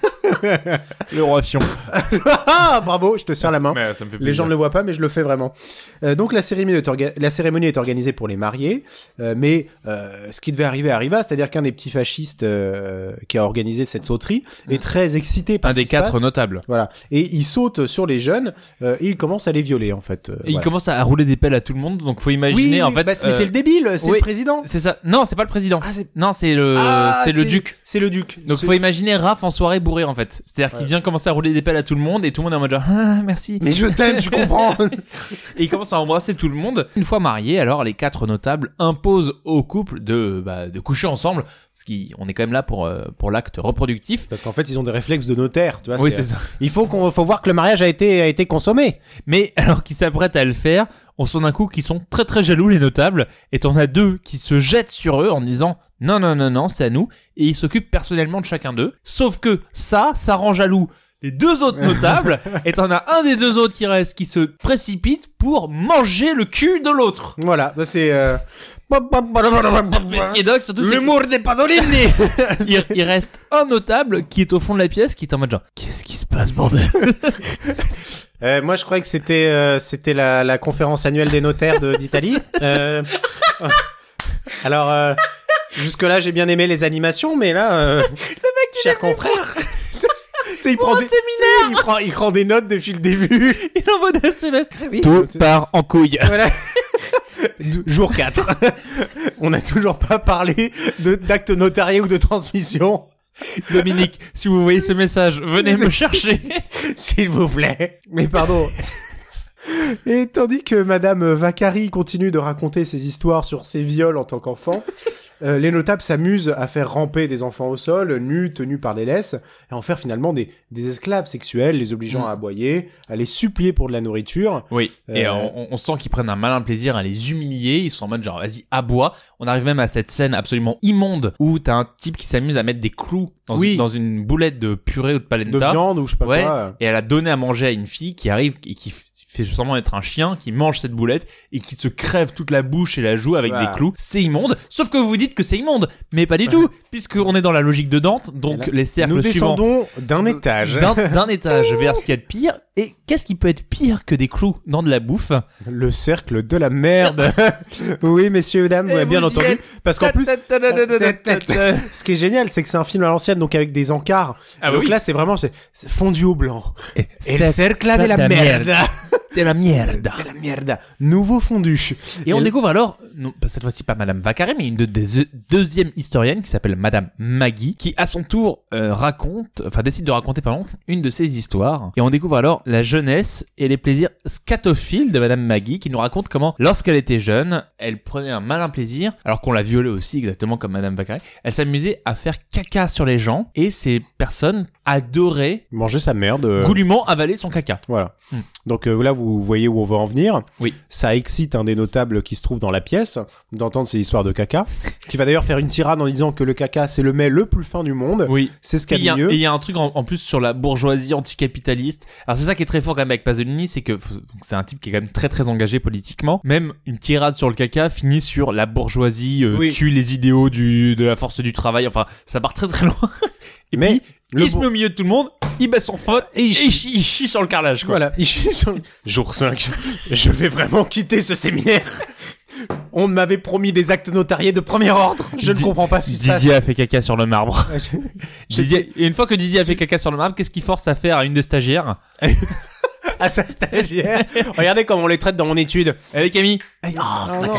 Le roi Fion. Ah, bravo, je te serre la main. Mais ça me fait Les gens ne plaisir. le voient pas, mais je le fais vraiment. Euh, donc la cérémonie, est orga- la cérémonie est organisée pour les mariés, euh, mais euh, ce qui devait arriver arriva, c'est-à-dire qu'un des petits fascistes euh, qui a organisé cette sauterie est très excité par Un ce des qui se quatre passe. notables. Voilà, et il saute sur les jeunes euh, et il commence à les violer en fait. euh, Et il voilà. commence à rouler des pelles à tout le monde, donc faut Oui, imaginer en oui, fait. bah, mais euh, c'est le débile, c'est oui. le président. C'est ça. Non, c'est pas le président. Ah, c'est- Non, c'est le, Ah, c'est le duc. C'est le duc. Donc C'est- faut imaginer Raph en soirée bourré en fait. C'est-à-dire qu'il Ouais. vient commencer à rouler des pelles à tout le monde et tout le monde est en mode genre ah merci. Mais je t'aime, tu comprends. Et il commence à embrasser tout le monde. Une fois mariés, alors les quatre notables imposent au couple de bah, de coucher ensemble parce qu'on est quand même là pour euh, pour l'acte reproductif. Parce qu'en fait, ils ont des réflexes de notaire, tu vois. Oui, c'est- c'est ça. Il faut qu'on, faut voir que le mariage a été, a été consommé. Mais alors qu'ils s'apprêtent à le faire, on sent d'un coup qu'ils sont très très jaloux les notables, et t'en as deux qui se jettent sur eux en disant non non non non c'est à nous, et ils s'occupent personnellement de chacun d'eux. Sauf que ça, ça rend jaloux les deux autres notables, et t'en as un des deux autres qui reste qui se précipite pour manger le cul de l'autre. Voilà, ça c'est. Euh... Mais ce qui est dingue surtout c'est L'humour des Padolini. qu'il il reste un notable qui est au fond de la pièce qui est en mode genre qu'est-ce qui se passe bordel. euh, moi, je croyais que c'était, euh, c'était la, la conférence annuelle des notaires de, d'Italie. Euh... Alors, euh, jusque-là, j'ai bien aimé les animations, mais là. Euh... cher confrère. Tu sais, il prend des séminaires. Il prend, il prend des notes depuis le début. Il envoie des S M S. Oui. Tout part en couille. Voilà. Jour quatre. On n'a toujours pas parlé de, d'acte notarié ou de transmission. Dominique, si vous voyez ce message, venez me chercher. S'il vous plaît. Mais pardon. Et tandis que Madame Vaccari continue de raconter ses histoires sur ses viols en tant qu'enfant, euh, les notables s'amusent à faire ramper des enfants au sol, nus, tenus par des laisses, et en faire finalement des, des esclaves sexuels, les obligeant Mmh. à aboyer, à les supplier pour de la nourriture. Oui, et Euh, on, on sent qu'ils prennent un malin plaisir à les humilier. Ils sont en mode genre, vas-y, aboie. On arrive même à cette scène absolument immonde où t'as un type qui s'amuse à mettre des clous dans, Oui. une, dans une boulette de purée ou de polenta. De viande ou je sais pas Ouais. quoi. Et elle a donné à manger à une fille qui arrive et qui f- fait semblant être un chien, qui mange cette boulette et qui se crève toute la bouche et la joue avec Voilà. des clous. C'est immonde. Sauf que vous vous dites que c'est immonde. Mais pas du tout. Puisqu'on est dans la logique de Dante. Donc Et là, les cercles Nous suivants. descendons d'un étage. D'un, d'un étage vers ce qu'il y a de pire. Et qu'est-ce qui peut être pire que des clous dans de la bouffe? Le cercle de la merde. Oui, messieurs, dames, vous Et avez bien vous y entendu. êtes. Parce qu'en plus, Ah ce qui est génial, c'est que c'est un film à l'ancienne, donc avec des encarts. bah donc oui. là, c'est vraiment c'est, c'est fondu au blanc. Et Et le cercle de la merde. de la merde. De la merde. Nouveau fondu. Et on Et- découvre alors, non, pas cette fois-ci pas Madame Vaccari, mais une de- des deuxième historienne qui s'appelle Madame Maggie, qui à son tour euh, raconte, enfin décide de raconter pardon, une de ses histoires. Et on découvre alors la jeunesse et les plaisirs scatophiles de Madame Maggie, qui nous raconte comment, lorsqu'elle était jeune, elle prenait un malin plaisir, alors qu'on l'a violée aussi exactement comme Madame Vaccari. Elle s'amusait à faire caca sur les gens, et ces personnes adoraient Manger sa merde. euh, goulûment avaler son caca. Voilà. Hmm. Donc euh, là, vous voyez où on va en venir. Oui. Ça excite un des notables qui se trouve dans la pièce d'entendre ces histoires de caca, qui va d'ailleurs faire une tirade en disant que le caca, c'est le mets le plus fin du monde. Oui. C'est ce Et qu'il il y y, a a- de et mieux. il y a un truc en, en plus sur la bourgeoisie anticapitaliste. Alors c'est ça qui est très fort quand même avec Pasolini, c'est que donc c'est un type qui est quand même très très engagé politiquement. Même une tirade sur le caca finit sur la bourgeoisie euh, Oui. tue les idéaux du de la force du travail. Enfin, ça part très très loin. Et Mais puis le il se bon- met au milieu de tout le monde, il baisse son faute et il chie, il chie sur le carrelage. Quoi. Voilà. Il chie sur le- Jour cinq. Je vais vraiment quitter ce séminaire. On m'avait promis des actes notariés de premier ordre. Je ne Di- comprends pas ce qui se passe. Didier a fait caca sur le marbre. Je- Didier, et une fois que Didier a fait caca sur le marbre, qu'est-ce qu'il force à faire à une des stagiaires? À sa stagiaire. Regardez comment on les traite dans mon étude. Allez Camille. Oh, non.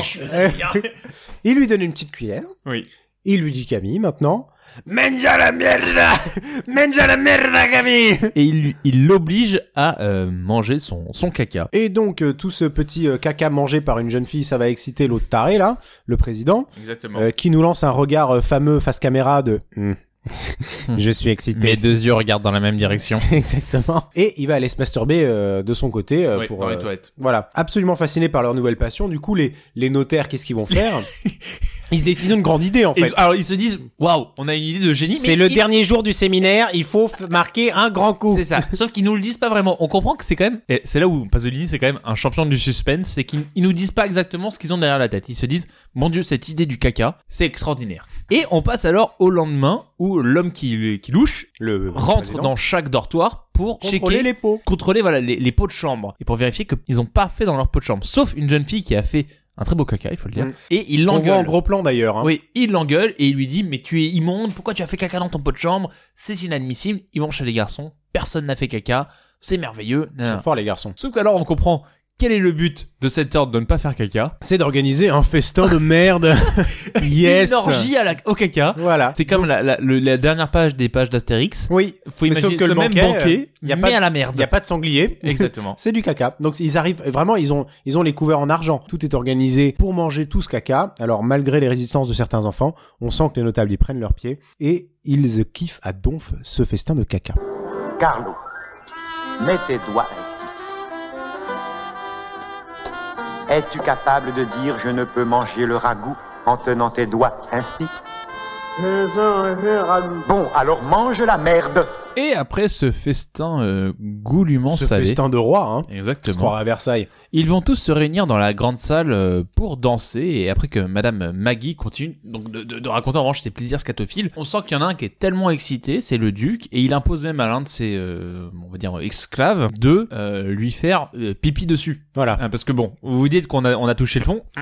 Il lui donne une petite cuillère. Oui. Il lui dit Camille maintenant. Mangia la mierda! Mangia la mierda, Camille! Et il lui- il l'oblige à euh, manger son son caca. Et donc, euh, tout ce petit euh, caca mangé par une jeune fille, ça va exciter l'autre taré, là, le président, Exactement. euh, qui nous lance un regard euh, fameux face caméra de hmm. Je suis excité. Mes deux yeux regardent dans la même direction. Exactement. Et il va aller se masturber euh, de son côté euh, Oui, pour dans les euh, toilettes. voilà, absolument fasciné par leur nouvelle passion. Du coup, les les notaires, qu'est-ce qu'ils vont faire? Ils se décident une grande idée en Et fait. ils- alors ils se disent, waouh, on a une idée de génie. C'est mais le ils- dernier jour du séminaire, il faut f- marquer un grand coup. C'est ça. Sauf qu'ils nous le disent pas vraiment. On comprend que c'est quand même, et c'est là où Pasolini c'est quand même un champion du suspense, c'est qu'ils ils nous disent pas exactement ce qu'ils ont derrière la tête. Ils se disent, mon Dieu, cette idée du caca, c'est extraordinaire. Et on passe alors au lendemain où l'homme qui, qui louche Le rentre président. dans chaque dortoir pour Contrôler checker les pots. contrôler voilà les, les pots de chambre et pour vérifier qu'ils ont pas fait dans leur pot de chambre, sauf une jeune fille qui a fait un très beau caca, il faut le dire. Mm. Et il On voit en l'engueule. gros plan d'ailleurs. Hein. Oui, il l'engueule et il lui dit, mais tu es immonde, pourquoi tu as fait caca dans ton pot de chambre? C'est inadmissible. Ils vont chez les garçons, personne n'a fait caca, c'est merveilleux. Ils sont forts les garçons. Sauf qu'alors on comprend quel est le but de cet ordre de ne pas faire caca. C'est d'organiser un festin de merde. Yes. Une orgie à la, au caca. Voilà. C'est comme la, la, le- la dernière page des pages d'Astérix. Oui. Faut Mais imaginer sauf que ce le même banquet, banquet, euh, y a mais pas de- à la Il merde. n'y a pas de sanglier. Exactement. C'est du caca. Donc ils arrivent vraiment, ils ont ils ont les couverts en argent. Tout est organisé pour manger tout ce caca. Alors malgré les résistances de certains enfants, on sent que les notables y prennent leurs pieds et ils kiffent à donf ce festin de caca. Carlo, mets tes doigts ainsi. Es-tu capable de dire je ne peux manger le ragoût en tenant tes doigts ainsi? Bon, alors mange la merde. Et après ce festin euh, goulûment Ce salé, festin de roi, hein. exactement, Croire à Versailles. ils vont tous se réunir dans la grande salle euh, pour danser. Et après que Madame Maggie continue donc de, de, de raconter en revanche ses plaisirs scatophiles, on sent qu'il y en a un qui est tellement excité, c'est le duc, et il impose même à l'un de ses, euh, on va dire esclaves, de euh, lui faire euh, pipi dessus. Voilà. Hein, parce que bon, vous vous dites qu'on a on a touché le fond.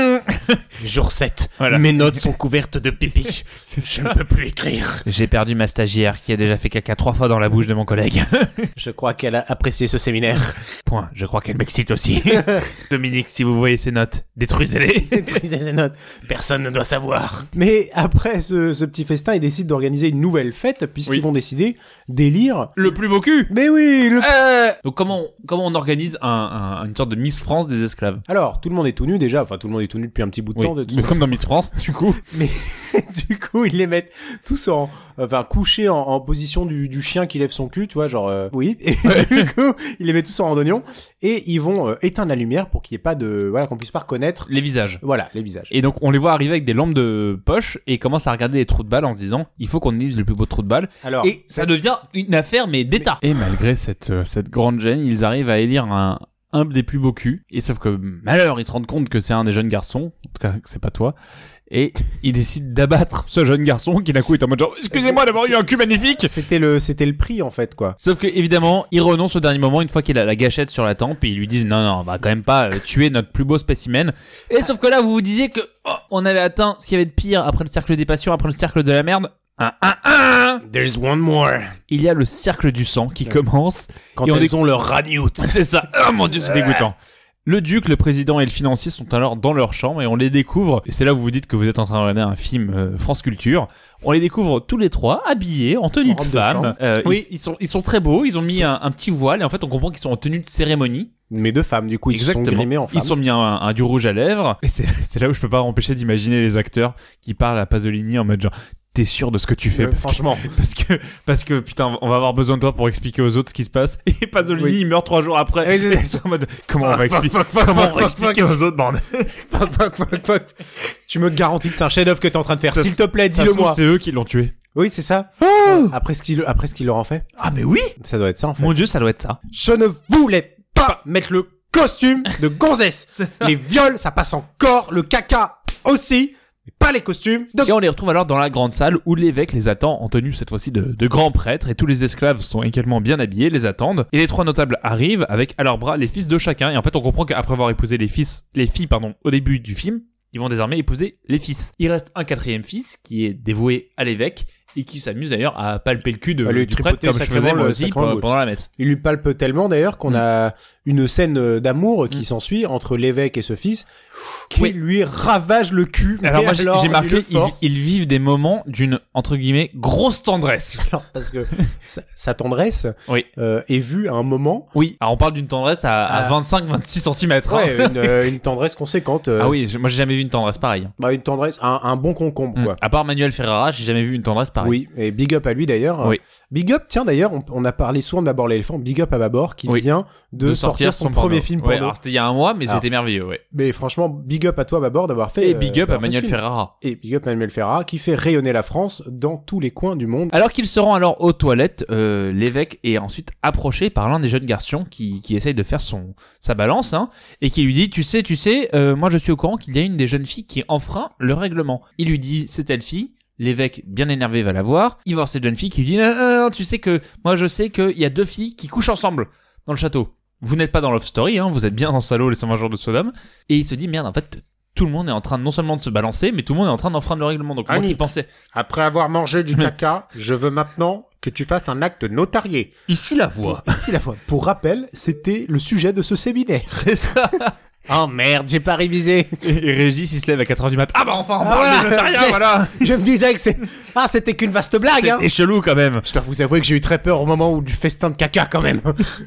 Jour sept. Voilà. Mes notes sont couvertes de pipi. Je ne peux plus écrire. J'ai perdu ma stagiaire qui a déjà fait caca trois fois dans la bouche de mon collègue. Je crois qu'elle a apprécié ce séminaire. Point. Je crois qu'elle m'excite aussi. Dominique, si vous voyez ces notes, détruisez-les. Détruisez ces notes. Personne ne doit savoir. Mais après ce, ce petit festin, ils décident d'organiser une nouvelle fête puisqu'ils Oui. vont décider d'élire... Le plus beau cul. Mais oui, le... Euh... Donc comment on, comment on organise un, un, une sorte de Miss France des esclaves? Alors, tout le monde est tout nu déjà. Enfin, tout le monde est tout nu depuis un petit bout de Oui. temps. De toute Mais façon. comme dans Miss France, du coup. Mais du coup, ils les mettent tous en, enfin, couchés en, en position du, du chien qui lève son cul, tu vois, genre, euh, oui. Et du coup, ils les mettent tous en randonnion et ils vont euh, éteindre la lumière pour qu'il y ait pas de, voilà, qu'on puisse pas reconnaître, Les visages. voilà, les visages. Et donc on les voit arriver avec des lampes de poche et commencent à regarder les trous de balles en se disant il faut qu'on élise le plus beau trou de balles. Alors, Et ça devient une affaire mais d'État. Et malgré cette euh, cette grande gêne, ils arrivent à élire un un des plus beaux culs. Et sauf que malheur, ils se rendent compte que c'est un des jeunes garçons, en tout cas que c'est pas toi. Et ils décident d'abattre ce jeune garçon qui d'un coup est en mode genre excusez-moi d'avoir eu un cul magnifique. c'était le, c'était le prix, en fait, quoi. Sauf que évidemment, il renonce au dernier moment une fois qu'il a la gâchette sur la tempe et ils lui disent non non, on va quand même pas euh, tuer notre plus beau spécimen. Et sauf que là, vous vous disiez que oh, on avait atteint ce qu'il y avait de pire après le cercle des passions, après le cercle de la merde. Un un un. There's one more. Il y a le cercle du sang qui commence. Quand Et on elles est- ont leur ragnout. C'est ça. Oh mon dieu, c'est dégoûtant. Le duc, le président et le financier sont alors dans leur chambre et on les découvre. Et c'est là où vous vous dites que vous êtes en train de regarder un film euh, France Culture. On les découvre tous les trois habillés en tenue En de robe de femme. chambre. Euh, Oui. ils, ils sont ils sont très beaux. Ils ont mis un, un petit voile et en fait on comprend qu'ils sont en tenue de cérémonie. Mais deux femmes, du coup, ils se sont grimés en femmes. Ils sont mis un, un du rouge à lèvres. Et c'est c'est là où je peux pas m'empêcher d'imaginer les acteurs qui parlent à Pasolini en mode genre t'es sûr de ce que tu fais Euh, parce que- franchement. parce que parce que putain on va avoir besoin de toi pour expliquer aux autres ce qui se passe et Pasolini Oui. il meurt trois jours après. Oui, c'est- C'est en mode comment on va Fuck, expliquer fuck, fuck, comment fuck, on va fuck, expliquer aux autres bordel. Fuck, fuck, fuck, fuck. Tu me garantis que c'est un chef-d'œuvre que t'es en train de faire. Ça- S'il te plaît, Ça se dis-le trouve, moi. c'est eux qui l'ont tué. Oui, c'est ça. Après ce qu'il, après ce qu'il leur en fait. Ah mais oui. Ça doit être ça, en fait. Mon dieu ça doit être ça. Je ne voulais pas mettre le costume de gonzesse. C'est ça. Les viols, ça passe encore. Le caca aussi. Mais pas les costumes. De... Et on les retrouve alors dans la grande salle où l'évêque les attend en tenue cette fois-ci de, de grand prêtre et tous les esclaves sont également bien habillés, les attendent. Et les trois notables arrivent avec à leurs bras les fils de chacun. Et en fait on comprend qu'après avoir épousé les fils, les filles pardon, au début du film, ils vont désormais épouser les fils. Il reste un quatrième fils qui est dévoué à l'évêque et qui s'amuse d'ailleurs à palper le cul de, À lui du prêtre tripoter comme je sacrément faisais moi le- aussi sacrément pe- le- pendant la messe. Il lui palpe tellement d'ailleurs qu'on Mm. a une scène euh, d'amour qui Mm. s'ensuit entre l'évêque et ce fils qui Oui. lui ravage le cul. Alors mais moi j'ai alors, j'ai il marqué le ils, force. ils vivent des moments d'une entre guillemets grosse tendresse. Alors, parce que sa, sa tendresse Oui. euh, est vue à un moment. Oui. Alors on parle d'une tendresse à, à Ah. vingt-cinq vingt-six centimètres. Ouais, une, euh, une tendresse conséquente. euh, Ah oui, je- moi j'ai jamais vu une tendresse pareille. Bah, une tendresse, un, un bon concombre, Mm. quoi. À part Manuel Ferrara, j'ai jamais vu une tendresse pareille. Oui, et big up à lui d'ailleurs. Oui. Big up, tiens d'ailleurs, on, on a parlé souvent de Babor l'éléphant. Big up à Babor qui Oui. vient de, sortir, son, premier porno. film Ouais, porno. alors c'était il y a un mois, mais Alors. c'était merveilleux, ouais. Mais franchement, big up à toi Babor d'avoir fait. Et big euh, up à d'avoir fait Manuel ce film. Ferrara. Et big up à Manuel Ferrara qui fait rayonner la France dans tous les coins du monde. Alors qu'ils se rend alors aux toilettes, euh, l'évêque est ensuite approché par l'un des jeunes garçons qui, qui essaye de faire son sa balance, hein, et qui lui dit, tu sais, tu sais, euh, moi je suis au courant qu'il y a une des jeunes filles qui enfreint le règlement. Il lui dit, c'est telle fille. L'évêque, bien énervé, va la voir. Il va voir cette jeune fille qui lui dit, non, non, non, tu sais que, moi je sais qu'il y a deux filles qui couchent ensemble dans le château. Vous n'êtes pas dans Love Story, hein, vous êtes bien dans Salaud, les cent vingt jours de Sodome. Et il se dit, merde, en fait, tout le monde est en train de, non seulement de se balancer, mais tout le monde est en train d'enfreindre le règlement. Donc moi Annick. qui pensais, Après avoir mangé du caca, je veux maintenant que tu fasses un acte notarié. ici la voix. Ici la fois. Pour rappel, c'était le sujet de ce séminaire. C'est ça. Oh merde, j'ai pas révisé. Et, et Régis, il se lève à quatre heures du mat. Ah bah enfin, on Ah, parle voilà. de notariat, Yes. voilà. Je me disais que c'est... Ah, c'était qu'une vaste blague, hein. C'était chelou quand même. Je dois vous avouer que j'ai eu très peur au moment où du festin de caca quand même.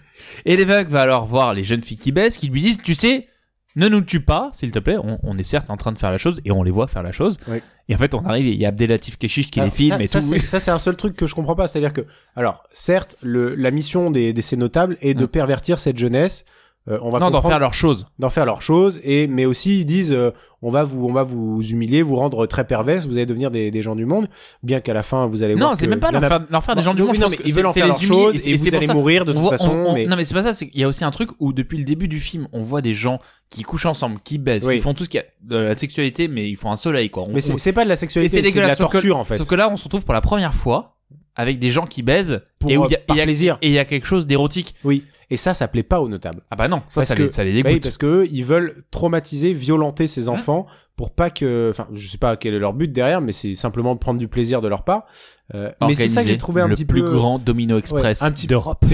Et l'évêque va alors voir les jeunes filles qui baissent, qui lui disent, tu sais, ne nous tue pas, s'il te plaît. On, on est certes en train de faire la chose, et on les voit faire la chose. Oui. Et en fait, on arrive, et il y a Abdelatif Keshish qui Alors, les filme ça, et ça, tout. c'est- Ça, c'est un seul truc que je comprends pas. C'est-à-dire que, alors, certes, le, la mission des, des ces notables est de Mm. pervertir cette jeunesse euh, on va non, d'en comprendre faire leurs choses. d'en faire leurs choses et mais aussi ils disent euh, on va vous on va vous humilier, vous rendre très pervers, vous allez devenir des, des gens du monde, bien qu'à la fin vous allez voir Non, c'est que même pas il y en leur a- faire, leur faire des gens du Non, monde. oui, je non, pense mais que ils c'est- veulent en c'est faire les leurs humilier, choses et, et c'est vous pour allez ça- mourir de on toute voit- façon on- on- mais Non, mais c'est pas ça. C'est qu'il y a aussi un truc où depuis le début du film, on voit des gens qui couchent ensemble, qui baissent, Oui. qui font tout ce qu'il y a de la sexualité, mais ils font un soleil quoi. On- mais c'est on- c'est pas de la et sexualité, c'est c'est de la dégueulasse. sauf que- torture en fait. Sauf que là, on se retrouve pour la première fois avec des gens qui baisent Pour, et où il y a, euh, par et il y a- plaisir. et il y a quelque chose d'érotique. Oui, et ça ça plaît pas aux notables. Ah bah non, ça, Parce ça, que- les, ça les Bah oui, dégoûte. parce que eux, ils veulent traumatiser, violenter ces enfants pour pas que, enfin, je sais pas quel est leur but derrière, mais c'est simplement prendre du plaisir de leur part. Euh, mais c'est ça que j'ai trouvé un le petit plus peu grand Domino Express Ouais, un petit- d'Europe.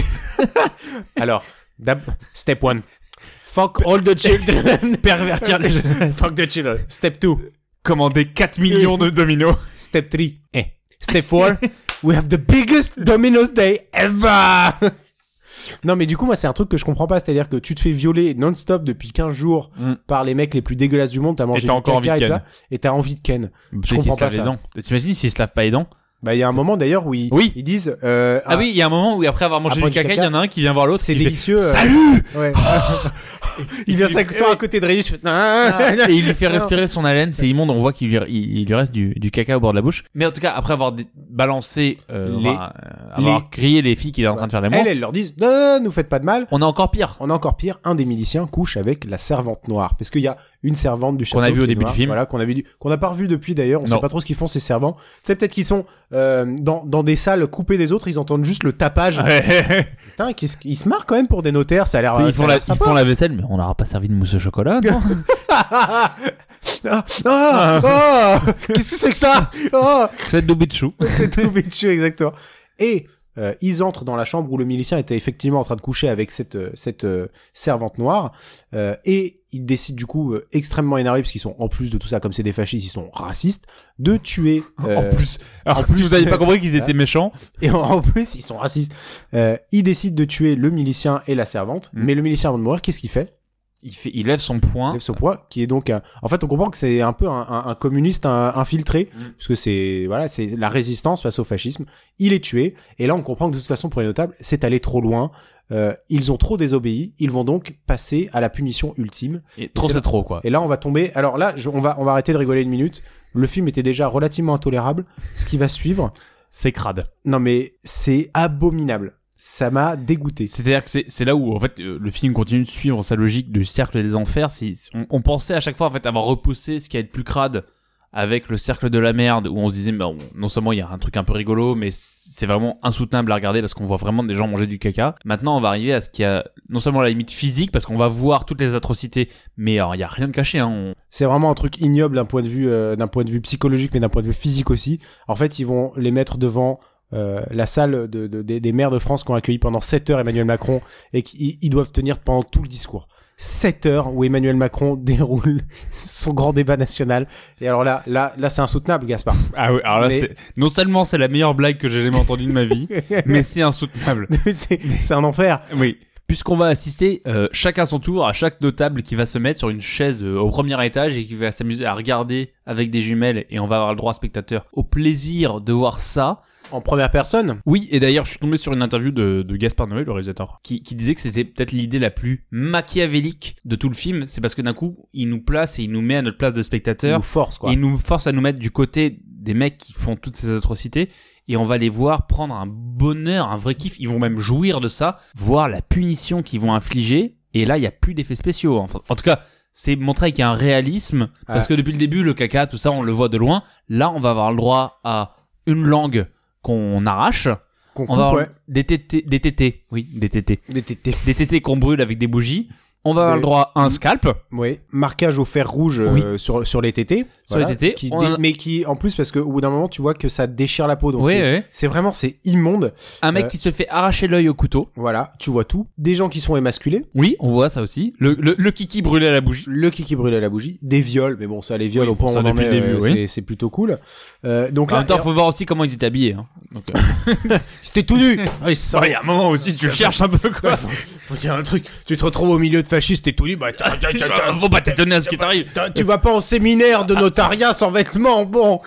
Alors, d'ab- step one, fuck all the children, pervertir les jeunes. Fuck the children. Step two, Commander quatre millions de Domino. step three, eh. Step four, we have the biggest Domino's Day ever. Non mais du coup moi c'est un truc que je comprends pas, c'est-à-dire que tu te fais violer non-stop depuis quinze jours Mm. par les mecs les plus dégueulasses du monde, t'as mangé t'as du encore envie caca de et tout ken. ça, et t'as envie de ken. Je comprends pas les ça. dents. T'imagines s'ils se lavent pas les dents? Bah il y a un moment d'ailleurs où ils, Oui. ils disent euh, Ah oui, il y a un moment où après avoir mangé Après du du caca, il caca, y en a un qui vient voir l'autre. c'est qui fait, délicieux. euh, Salut! Ouais. Il vient s'asseoir à côté de Régis, je fais, Ah. Et il lui fait respirer son haleine, c'est immonde, on voit qu'il lui, il, il lui reste du, du caca au bord de la bouche. Mais en tout cas, après avoir dé- balancé, euh, Les- enfin, euh, avoir crié les filles qui étaient en train de faire l'amour, Elles, elles leur disent non, nous faites pas de mal. on a encore pire. On a encore pire, un des miliciens couche avec la servante noire, parce qu'il y a une servante du château Qu'on a vu au qui est début du noire, film. voilà, qu'on a vu, du- qu'on n'a pas revu depuis d'ailleurs. On Non. sait pas trop ce qu'ils font ces servants. Tu sais peut-être qu'ils sont euh, dans dans des salles coupées des autres, ils entendent juste le tapage. Putain, qu'ils ils se marrent quand même pour des notaires, ça a l'air. ils, ça font a la, l'air ils sympa. font la vaisselle, mais on leur a pas servi de mousse au chocolat, non? ah, ah, ah, qu'est-ce que c'est que ça? Oh, C'est de chou. c'est tout bitchu, exactement. Et euh, ils entrent dans la chambre où le milicien était effectivement en train de coucher avec cette euh, cette euh, servante noire euh, et ils décident du coup euh, extrêmement énervés parce qu'ils sont en plus de tout ça comme c'est des fascistes, ils sont racistes, de tuer euh, En plus, alors en si plus- vous avez pas compris qu'ils étaient méchants, et en, en plus ils sont racistes. Euh, ils décident de tuer le milicien et la servante, Mm. mais le milicien avant de mourir, qu'est-ce qu'il fait? il fait, il lève son poing. Lève son poids, qui est donc un... en fait on comprend que c'est un peu un, un, un communiste un, infiltré Mm. parce que c'est voilà c'est la résistance face au fascisme. Il est tué et là on comprend que de toute façon pour les notables c'est allé trop loin. Euh, ils ont trop désobéi, ils vont donc passer à la punition ultime. Et trop c'est c'est là- trop quoi. Et là on va tomber. Alors là je- on va on va arrêter de rigoler une minute. Le film était déjà relativement intolérable. Ce qui va suivre, C'est crade. non mais c'est abominable. Ça m'a dégoûté. C'est-à-dire que c'est, c'est là où en fait euh, le film continue de suivre sa logique du cercle des enfers. C'est, on, on pensait à chaque fois en fait avoir repoussé ce qui est le plus crade avec le cercle de la merde où on se disait bah, on- non seulement il y a un truc un peu rigolo mais c'est vraiment insoutenable à regarder parce qu'on voit vraiment des gens manger du caca. Maintenant on va arriver à ce qui a non seulement la limite physique parce qu'on va voir toutes les atrocités mais alors il y a rien de caché hein. On- C'est vraiment un truc ignoble d'un point de vue euh, d'un point de vue psychologique mais d'un point de vue physique aussi. En fait, ils vont les mettre devant euh, la salle de, de- des, des maires de France qui ont accueilli pendant sept heures Emmanuel Macron et qui ils doivent tenir pendant tout le discours. sept heures où Emmanuel Macron déroule son grand débat national. Et alors là, là, là, c'est insoutenable, Gaspard. Ah oui, alors là Mais- c'est non seulement c'est la meilleure blague que j'ai jamais entendue de ma vie mais c'est insoutenable. c'est, c'est un enfer. Oui. Puisqu'on va assister euh, chacun son tour à chaque notable qui va se mettre sur une chaise euh, au premier étage et qui va s'amuser à regarder avec des jumelles et on va avoir le droit spectateur au plaisir de voir ça. En première personne. Oui, et d'ailleurs je suis tombé sur une interview de, de Gaspard Noé, le réalisateur, qui, qui disait que c'était peut-être l'idée la plus machiavélique de tout le film. C'est parce que d'un coup il nous place et il nous met à notre place de Il spectateur nous force, quoi. et il nous force à nous mettre du côté des mecs qui font toutes ces atrocités et on va les voir prendre un bonheur, un vrai kiff. Ils vont même jouir de ça, voir la punition qu'ils vont infliger. Et là, il y a plus d'effets spéciaux. Enfin, en tout cas, c'est montrer qu'il y a un réalisme parce Ah. que depuis le début, le caca, tout ça, on le voit de loin. Là, on va avoir le droit à une langue qu'on arrache. Qu'on On coupe, va avoir ouais. des tétés, des tétés, oui, des tétés, Des tétés. des tétés qu'on brûle avec des bougies. On va avoir Des- le droit à un scalp. Oui, marquage au fer rouge euh, sur sur les tétés. Sur les tétés. Qui On dé- a- Mais qui, en plus, parce que au bout d'un moment, tu vois que ça déchire la peau. Donc Oui, c'est, oui. c'est vraiment, c'est immonde. Un mec Euh, qui se fait arracher l'œil au couteau. Voilà, tu vois tout. Des gens qui sont émasculés. Oui, on voit ça aussi. Le, le, le kiki brûlé à la bougie. Le kiki brûlé à la bougie. Des viols. Mais bon, ça, les viols Oui, au point bon, où ça, on en depuis est, le début, euh, oui. c'est, c'est plutôt cool. Euh, donc En là, même temps, faut voir aussi comment ils étaient habillés. Hein. Donc, euh... c'était tout nu. Ah, ça, Bah, il y a un moment aussi, tu cherches un peu quoi. faut, faut dire un truc. Tu te retrouves au milieu de fascistes, t'es tout nu. Bah, t'as- t'as- t'as- t'as- Faut pas t'étonner à ce qui t'arrive. t'as- tu vas pas en séminaire de notariat sans vêtements. Bon.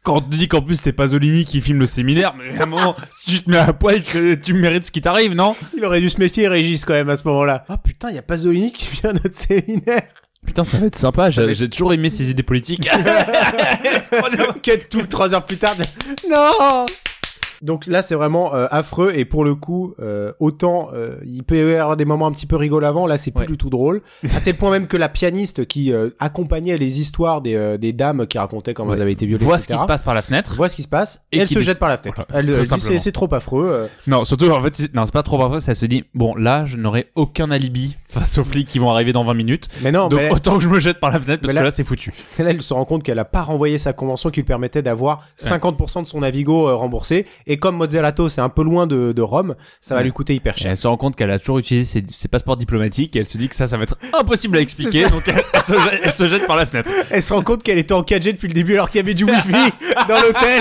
Quand on te dit qu'en plus c'est Pasolini qui filme le séminaire, mais à un moment, si tu te mets à poil, tu, tu mérites ce qui t'arrive, non? Il aurait dû se méfier, Régis, quand même, à ce moment-là. Ah putain, y a Pasolini qui vient à notre séminaire. Putain, ça va être sympa, j'ai, va être... j'ai toujours aimé ses idées politiques. Quête tout, trois heures plus tard. De... Non! Donc là, c'est vraiment euh, affreux, et pour le coup, euh, autant euh, il peut y avoir des moments un petit peu rigolos avant, là c'est plus ouais. du tout drôle, à tel point même que la pianiste qui euh, accompagnait les histoires des, euh, des dames qui racontaient comment ouais. elles avaient été violées, voit et ce qui se passe par la fenêtre, voit ce qui se passe, et, et elle se jette par la fenêtre. Voilà, elle elle dit c'est, c'est trop affreux. Euh... Non, surtout en fait, c'est... non, c'est pas trop affreux, ça se dit bon là, je n'aurai aucun alibi face aux flics qui vont arriver dans vingt minutes. Mais non, donc mais... autant que je me jette par la fenêtre parce là... que là c'est foutu. Et là, elle se rend compte qu'elle a pas renvoyé sa convention qui lui permettait d'avoir cinquante pour cent de son Navigo euh, remboursé, et comme Mozzato c'est un peu loin de, de Rome, ça va ouais. lui coûter hyper cher. Et elle se rend compte qu'elle a toujours utilisé ses, ses passeports diplomatiques, et elle se dit que ça, ça va être impossible à expliquer, donc elle, elle, se jette, elle se jette par la fenêtre. Elle se rend compte qu'elle était en quatre G depuis le début alors qu'il y avait du wifi dans l'hôtel.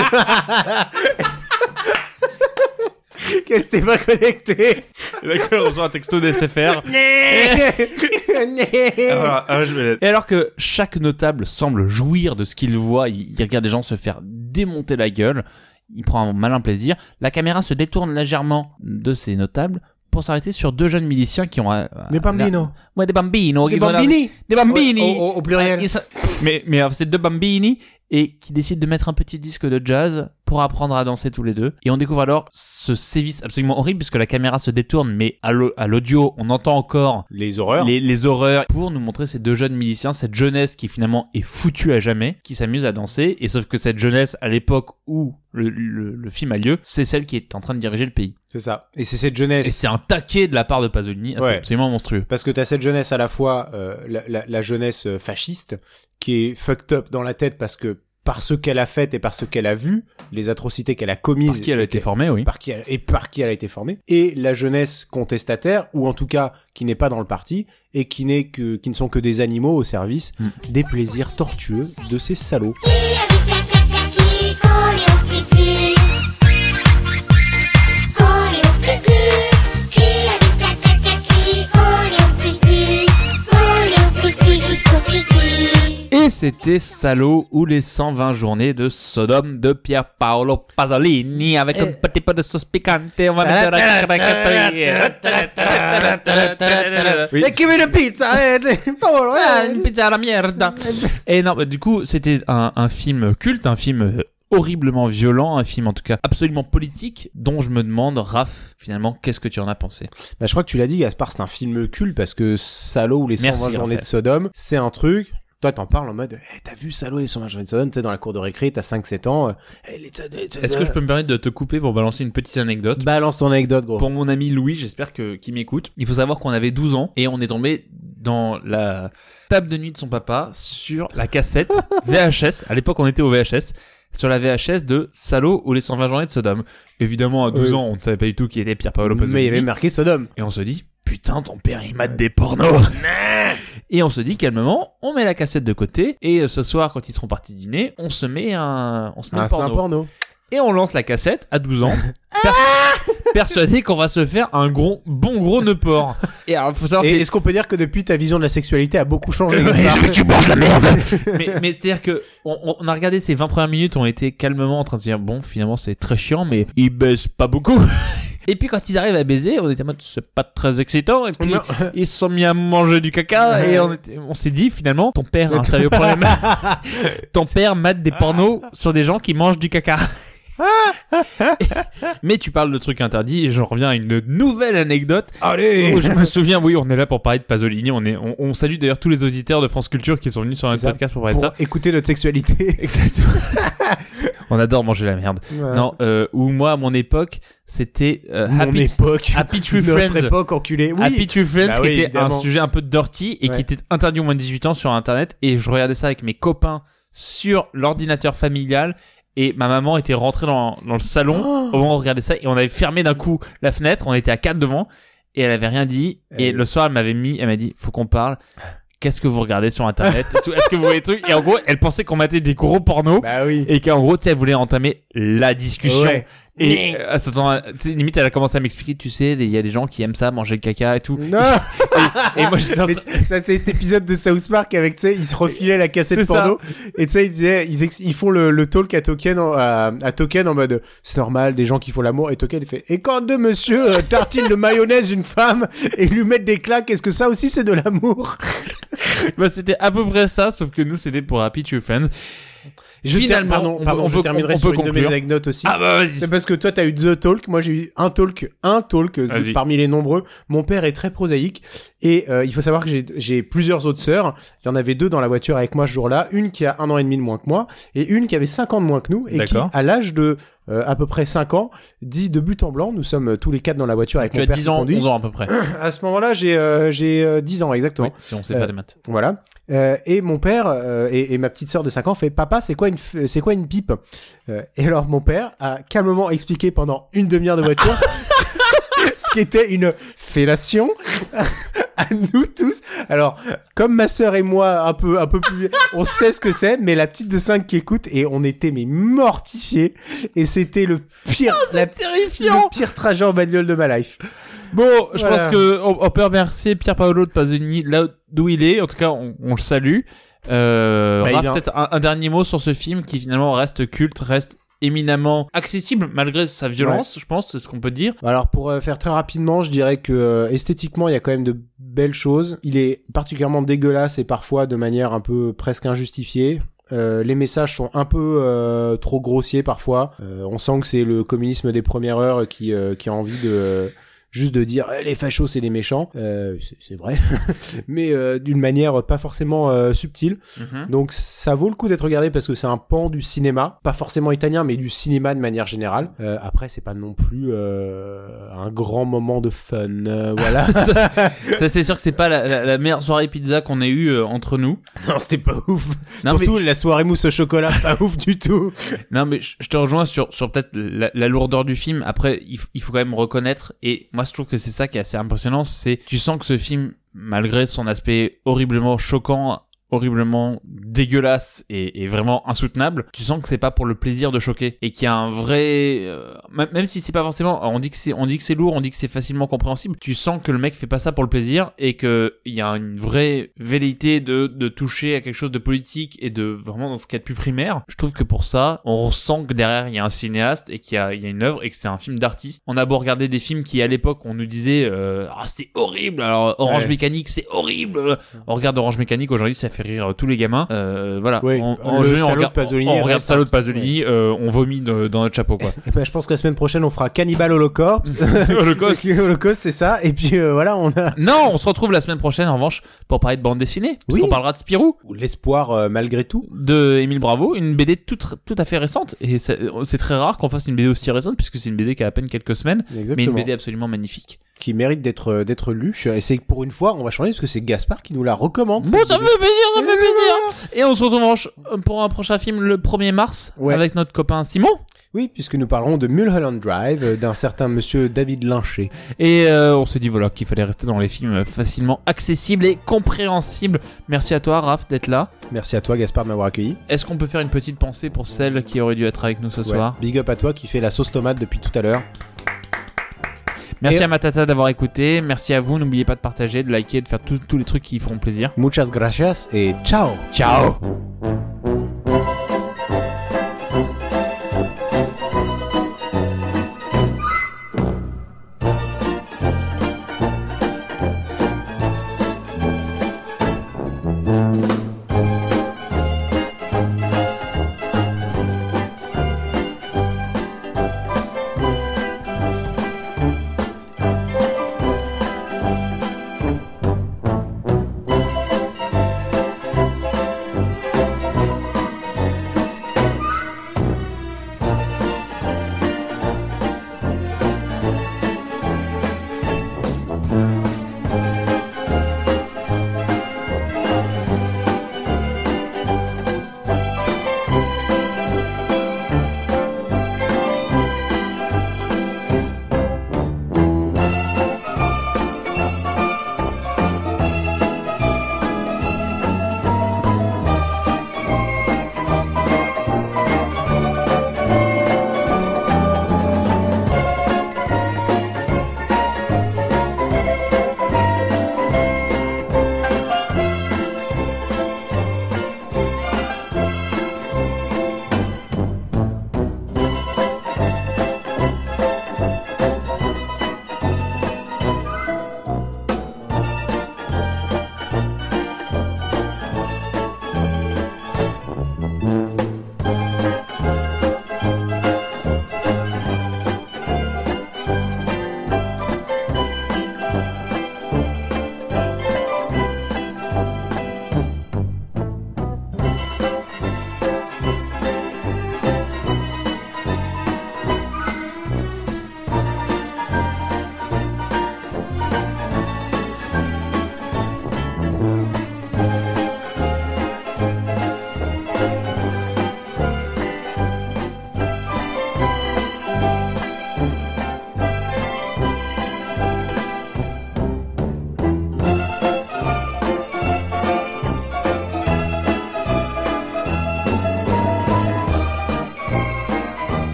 Qu'est-ce que t'es pas connecté? D'accord, elle reçoit un texto des S F R. alors, alors, je vais... Et alors que chaque notable semble jouir de ce qu'il voit, il, il regarde des gens se faire démonter la gueule, il prend un malin plaisir. La caméra se détourne légèrement de ces notables pour s'arrêter sur deux jeunes miliciens qui ont... Euh, des bambinos. Ouais, des bambinos. Des bambini. Des bambini. Au, au, au pluriel. Euh, sont... mais, mais euh, c'est deux bambini et qui décident de mettre un petit disque de jazz pour apprendre à danser tous les deux. Et on découvre alors ce sévice absolument horrible puisque la caméra se détourne, mais à, l'au- à l'audio, on entend encore les horreurs. Les, les horreurs pour nous montrer ces deux jeunes miliciens, cette jeunesse qui finalement est foutue à jamais, qui s'amuse à danser. Et sauf que cette jeunesse, à l'époque où le, le, le film a lieu, c'est celle qui est en train de diriger le pays. C'est ça. Et c'est cette jeunesse. Et c'est un taquet de la part de Pasolini, ouais. C'est absolument monstrueux. Parce que t'as cette jeunesse à la fois, euh, la, la, la jeunesse fasciste, qui est fucked up dans la tête parce que par ce qu'elle a fait et par ce qu'elle a vu, les atrocités qu'elle a commises. Par qui elle a été formée, oui. Par qui elle, et par qui elle a été formée. Et la jeunesse contestataire, ou en tout cas qui n'est pas dans le parti, et qui, n'est que, qui ne sont que des animaux au service mm. des plaisirs tortueux de ces salauds. Et c'était Salo ou les cent vingt journées de Sodome de Pier Paolo Pasolini avec un petit peu de sauce piquante. On va mettre Et qui veut une pizza? Paolo, une pizza à la merde. Et non, du coup, c'était un, un film culte, un film horriblement violent, un film en tout cas absolument politique, dont je me demande, Raph, finalement, qu'est-ce que tu en as pensé? Bah, je crois que tu l'as dit, Gaspard, c'est un film culte parce que Salo ou les cent vingt Merci, journées de Sodome, c'est un truc. Toi, t'en parles en mode, hey, t'as vu Salo et les cent vingt journées de Sodome, t'es dans la cour de récré, t'as cinq sept ans. Hey, les t- t- t- Est-ce que je peux me permettre de te couper pour balancer une petite anecdote? Balance ton anecdote, gros. Pour mon ami Louis, j'espère que qu'il m'écoute. Il faut savoir qu'on avait douze ans et on est tombé dans la table de nuit de son papa sur la cassette V H S. À l'époque, on était au V H S. Sur la V H S de Salo ou les cent vingt journées de Sodome. Évidemment, à douze oui. ans, on ne savait pas du tout qui était Pier Paolo Pasolini. Mais il y avait marqué Sodome. Et on se dit, putain, ton père, il mate des pornos. Et on se dit, calmement, on met la cassette de côté. Et ce soir, quand ils seront partis dîner, on se met un, on se met ah, un porno. Un porno. Et on lance la cassette à douze ans. Pers- persuadé qu'on va se faire un gros, bon gros nœud porc. Et alors, faut savoir. Et que... est-ce qu'on peut dire que depuis ta vision de la sexualité a beaucoup changé? Ouais, je veux que tu manges la merde. mais, mais c'est-à-dire que on, on a regardé ces vingt premières minutes, on était calmement en train de se dire bon, finalement c'est très chiant, mais ils baissent pas beaucoup. Et puis quand ils arrivent à baiser, on était en mode c'est pas très excitant. Et puis non. Ils se sont mis à manger du caca et on, était, on s'est dit finalement ton père a un sérieux problème. Ton père mate des pornos sur des gens qui mangent du caca. Mais tu parles de trucs interdits et j'en reviens à une nouvelle anecdote. Allez, où je me souviens, oui, on est là pour parler de Pasolini. On est, on, on salue d'ailleurs tous les auditeurs de France Culture qui sont venus sur notre podcast pour parler pour de ça. Écouter notre sexualité. Exactement. On adore manger la merde. Ouais. Non, euh, où moi à mon époque, c'était euh, mon Happy, époque, Happy Tree notre Friends. époque enculé. Oui. Happy Tree Friends, bah qui oui, était évidemment. un sujet un peu dirty et ouais. qui était interdit aux moins de dix-huit ans sur Internet. Et je regardais ça avec mes copains sur l'ordinateur familial. Et ma maman était rentrée dans, dans le salon oh. au moment où on regardait ça et on avait fermé d'un coup la fenêtre. On était à quatre devant et elle avait rien dit. Euh... Et le soir, elle m'avait mis, elle m'a dit, faut qu'on parle. Qu'est-ce que vous regardez sur Internet? Est-ce que vous voyez des trucs? Et en gros, elle pensait qu'on matait des gros pornos. Bah oui. Et qu'en gros, tu sais, elle voulait entamer la discussion. Ouais. Et euh, attends, tu sais, limite, elle a commencé à m'expliquer, tu sais, il y a des gens qui aiment ça, manger le caca et tout. Non. et, et moi, j'étais en train- Mais ça, c'est cet épisode de South Park avec, tu sais, ils se refilaient la cassette C'est porno. Et tu sais, ils disaient, ils, ex- ils font le, le talk à Token, en- à, à Token en mode, c'est normal, des gens qui font l'amour. Et Token, il fait, et quand deux monsieur euh, tartinent de mayonnaise une femme et lui mettent des claques, est-ce que ça aussi c'est de l'amour? bah, c'était à peu près ça, sauf que nous, c'était pour Happy Tree Friends. Je Finalement, ter- pardon, on- pardon, on je peut- terminerai on sur peut une de mes conclure. anecdotes aussi. Ah bah, vas-y. C'est parce que toi, t'as eu The Talk. Moi, j'ai eu un talk, un talk euh, Vas-y. parmi les nombreux. Mon père est très prosaïque. Et euh, il faut savoir que j'ai, j'ai plusieurs autres sœurs. Il y en avait deux dans la voiture avec moi ce jour-là. Une qui a un an et demi de moins que moi. Et une qui avait cinq ans de moins que nous. Et qui, D'accord. à l'âge de euh, à peu près cinq ans, dit de but en blanc, nous sommes euh, tous les quatre dans la voiture avec Tu mon as père dix qui ans, conduit. onze ans à peu près. À ce moment-là, j'ai, euh, j'ai euh, dix ans exactement. Oui, si on sait Euh, faire des maths. Voilà. Euh, et mon père euh, et, et ma petite sœur de cinq ans fait papa c'est quoi une f- c'est quoi une pipe euh, et alors mon père a calmement expliqué pendant une demi-heure de voiture ce qu'était une fellation à nous tous. Alors comme ma sœur et moi un peu un peu plus on sait ce que c'est, mais la petite de cinq qui écoute et on était mais mortifiés et c'était le pire la- Terrifiant. le pire trajet en bagnole de ma life. Bon, je Voilà. pense que on, on peut remercier Pier Paolo de Pasolini là d'où il est. En tout cas, on, on le salue. Euh, Bah, Raph, il a- peut-être un, un dernier mot sur ce film qui finalement reste culte, reste éminemment accessible malgré sa violence, je pense, c'est ce qu'on peut dire. Alors pour euh, faire très rapidement, je dirais que euh, esthétiquement, il y a quand même de belles choses. Il est particulièrement dégueulasse et parfois de manière un peu presque injustifiée. Euh, les messages sont un peu euh, trop grossiers parfois. Euh, on sent que c'est le communisme des premières heures qui euh, qui a envie de euh, juste de dire eh, les fachos c'est les méchants. Euh, c'est, c'est vrai, mais euh, d'une manière pas forcément euh, subtile. Mhm. Donc ça vaut le coup d'être regardé parce que c'est un pan du cinéma, pas forcément italien, mais du cinéma de manière générale. Euh, après, c'est pas non plus euh, un grand moment de fun, euh, voilà. ça, ça, c'est sûr que c'est pas la, la, la meilleure soirée pizza qu'on ait eue euh, entre nous. Non, c'était pas ouf. Non, Surtout mais- la soirée mousse au chocolat, pas ouf du tout. Non, mais je, je te rejoins sur, sur peut-être la, la lourdeur du film. Après, il, f- il faut quand même reconnaître, et moi je trouve que c'est ça qui est assez impressionnant, c'est tu sens que ce film, malgré son aspect horriblement choquant, horriblement dégueulasse et, et vraiment insoutenable, tu sens que c'est pas pour le plaisir de choquer et qu'il y a un vrai euh, même, même si c'est pas forcément on dit que c'est on dit que c'est lourd, on dit que c'est facilement compréhensible, tu sens que le mec fait pas ça pour le plaisir et que il y a une vraie velléité de de toucher à quelque chose de politique et de vraiment dans ce qu'il y a de plus primaire. Je trouve que pour ça, on ressent que derrière il y a un cinéaste et qu'il y a il y a une œuvre et que c'est un film d'artiste. On a beau regarder des films qui à l'époque on nous disait euh, ah c'est horrible, alors Orange Ouais. Mécanique c'est horrible, on regarde Orange Mécanique aujourd'hui ça fait rire euh, tous les gamins. Euh, voilà. Oui, on, le en jeu, on salaud de regarde, Pasolini on, on regarde reste Salaud de un- Pasolini, euh, on vomit de- dans notre chapeau quoi. Et ben, je pense que la semaine prochaine, on fera Cannibal Holocaust. Holocauste. Holocaust, c'est ça. Et puis euh, voilà, on a Non, on se retrouve la semaine prochaine en revanche pour parler de bande dessinée, Oui. puisqu'on parlera de Spirou, l'espoir euh, malgré tout. de Émile Bravo, une B D tout, tout à fait récente et c'est c'est très rare qu'on fasse une B D aussi récente puisque c'est une B D qui a à peine quelques semaines, mais Exactement. une B D absolument magnifique. Qui mérite d'être d'être lu. Et c'est que pour une fois, on va changer parce que c'est Gaspard qui nous la recommande. Bon, cette ça me B D. fait plaisir, ça me fait plaisir. Et on se retrouve en revanche pour un prochain film le premier mars Ouais. avec notre copain Simon. Oui, puisque nous parlerons de Mulholland Drive euh, d'un certain monsieur David Lynché. Et euh, on s'est dit voilà qu'il fallait rester dans les films facilement accessibles et compréhensibles. Merci à toi Raph d'être là. Merci à toi Gaspard de m'avoir accueilli. Est-ce qu'on peut faire une petite pensée pour celle qui aurait dû être avec nous ce Ouais. soir? Big up à toi qui fait la sauce tomate depuis tout à l'heure. Merci Et- à Matata d'avoir écouté. Merci à vous. N'oubliez pas de partager, de liker, de faire tous tous les trucs qui feront plaisir. Muchas gracias et ciao. Ciao.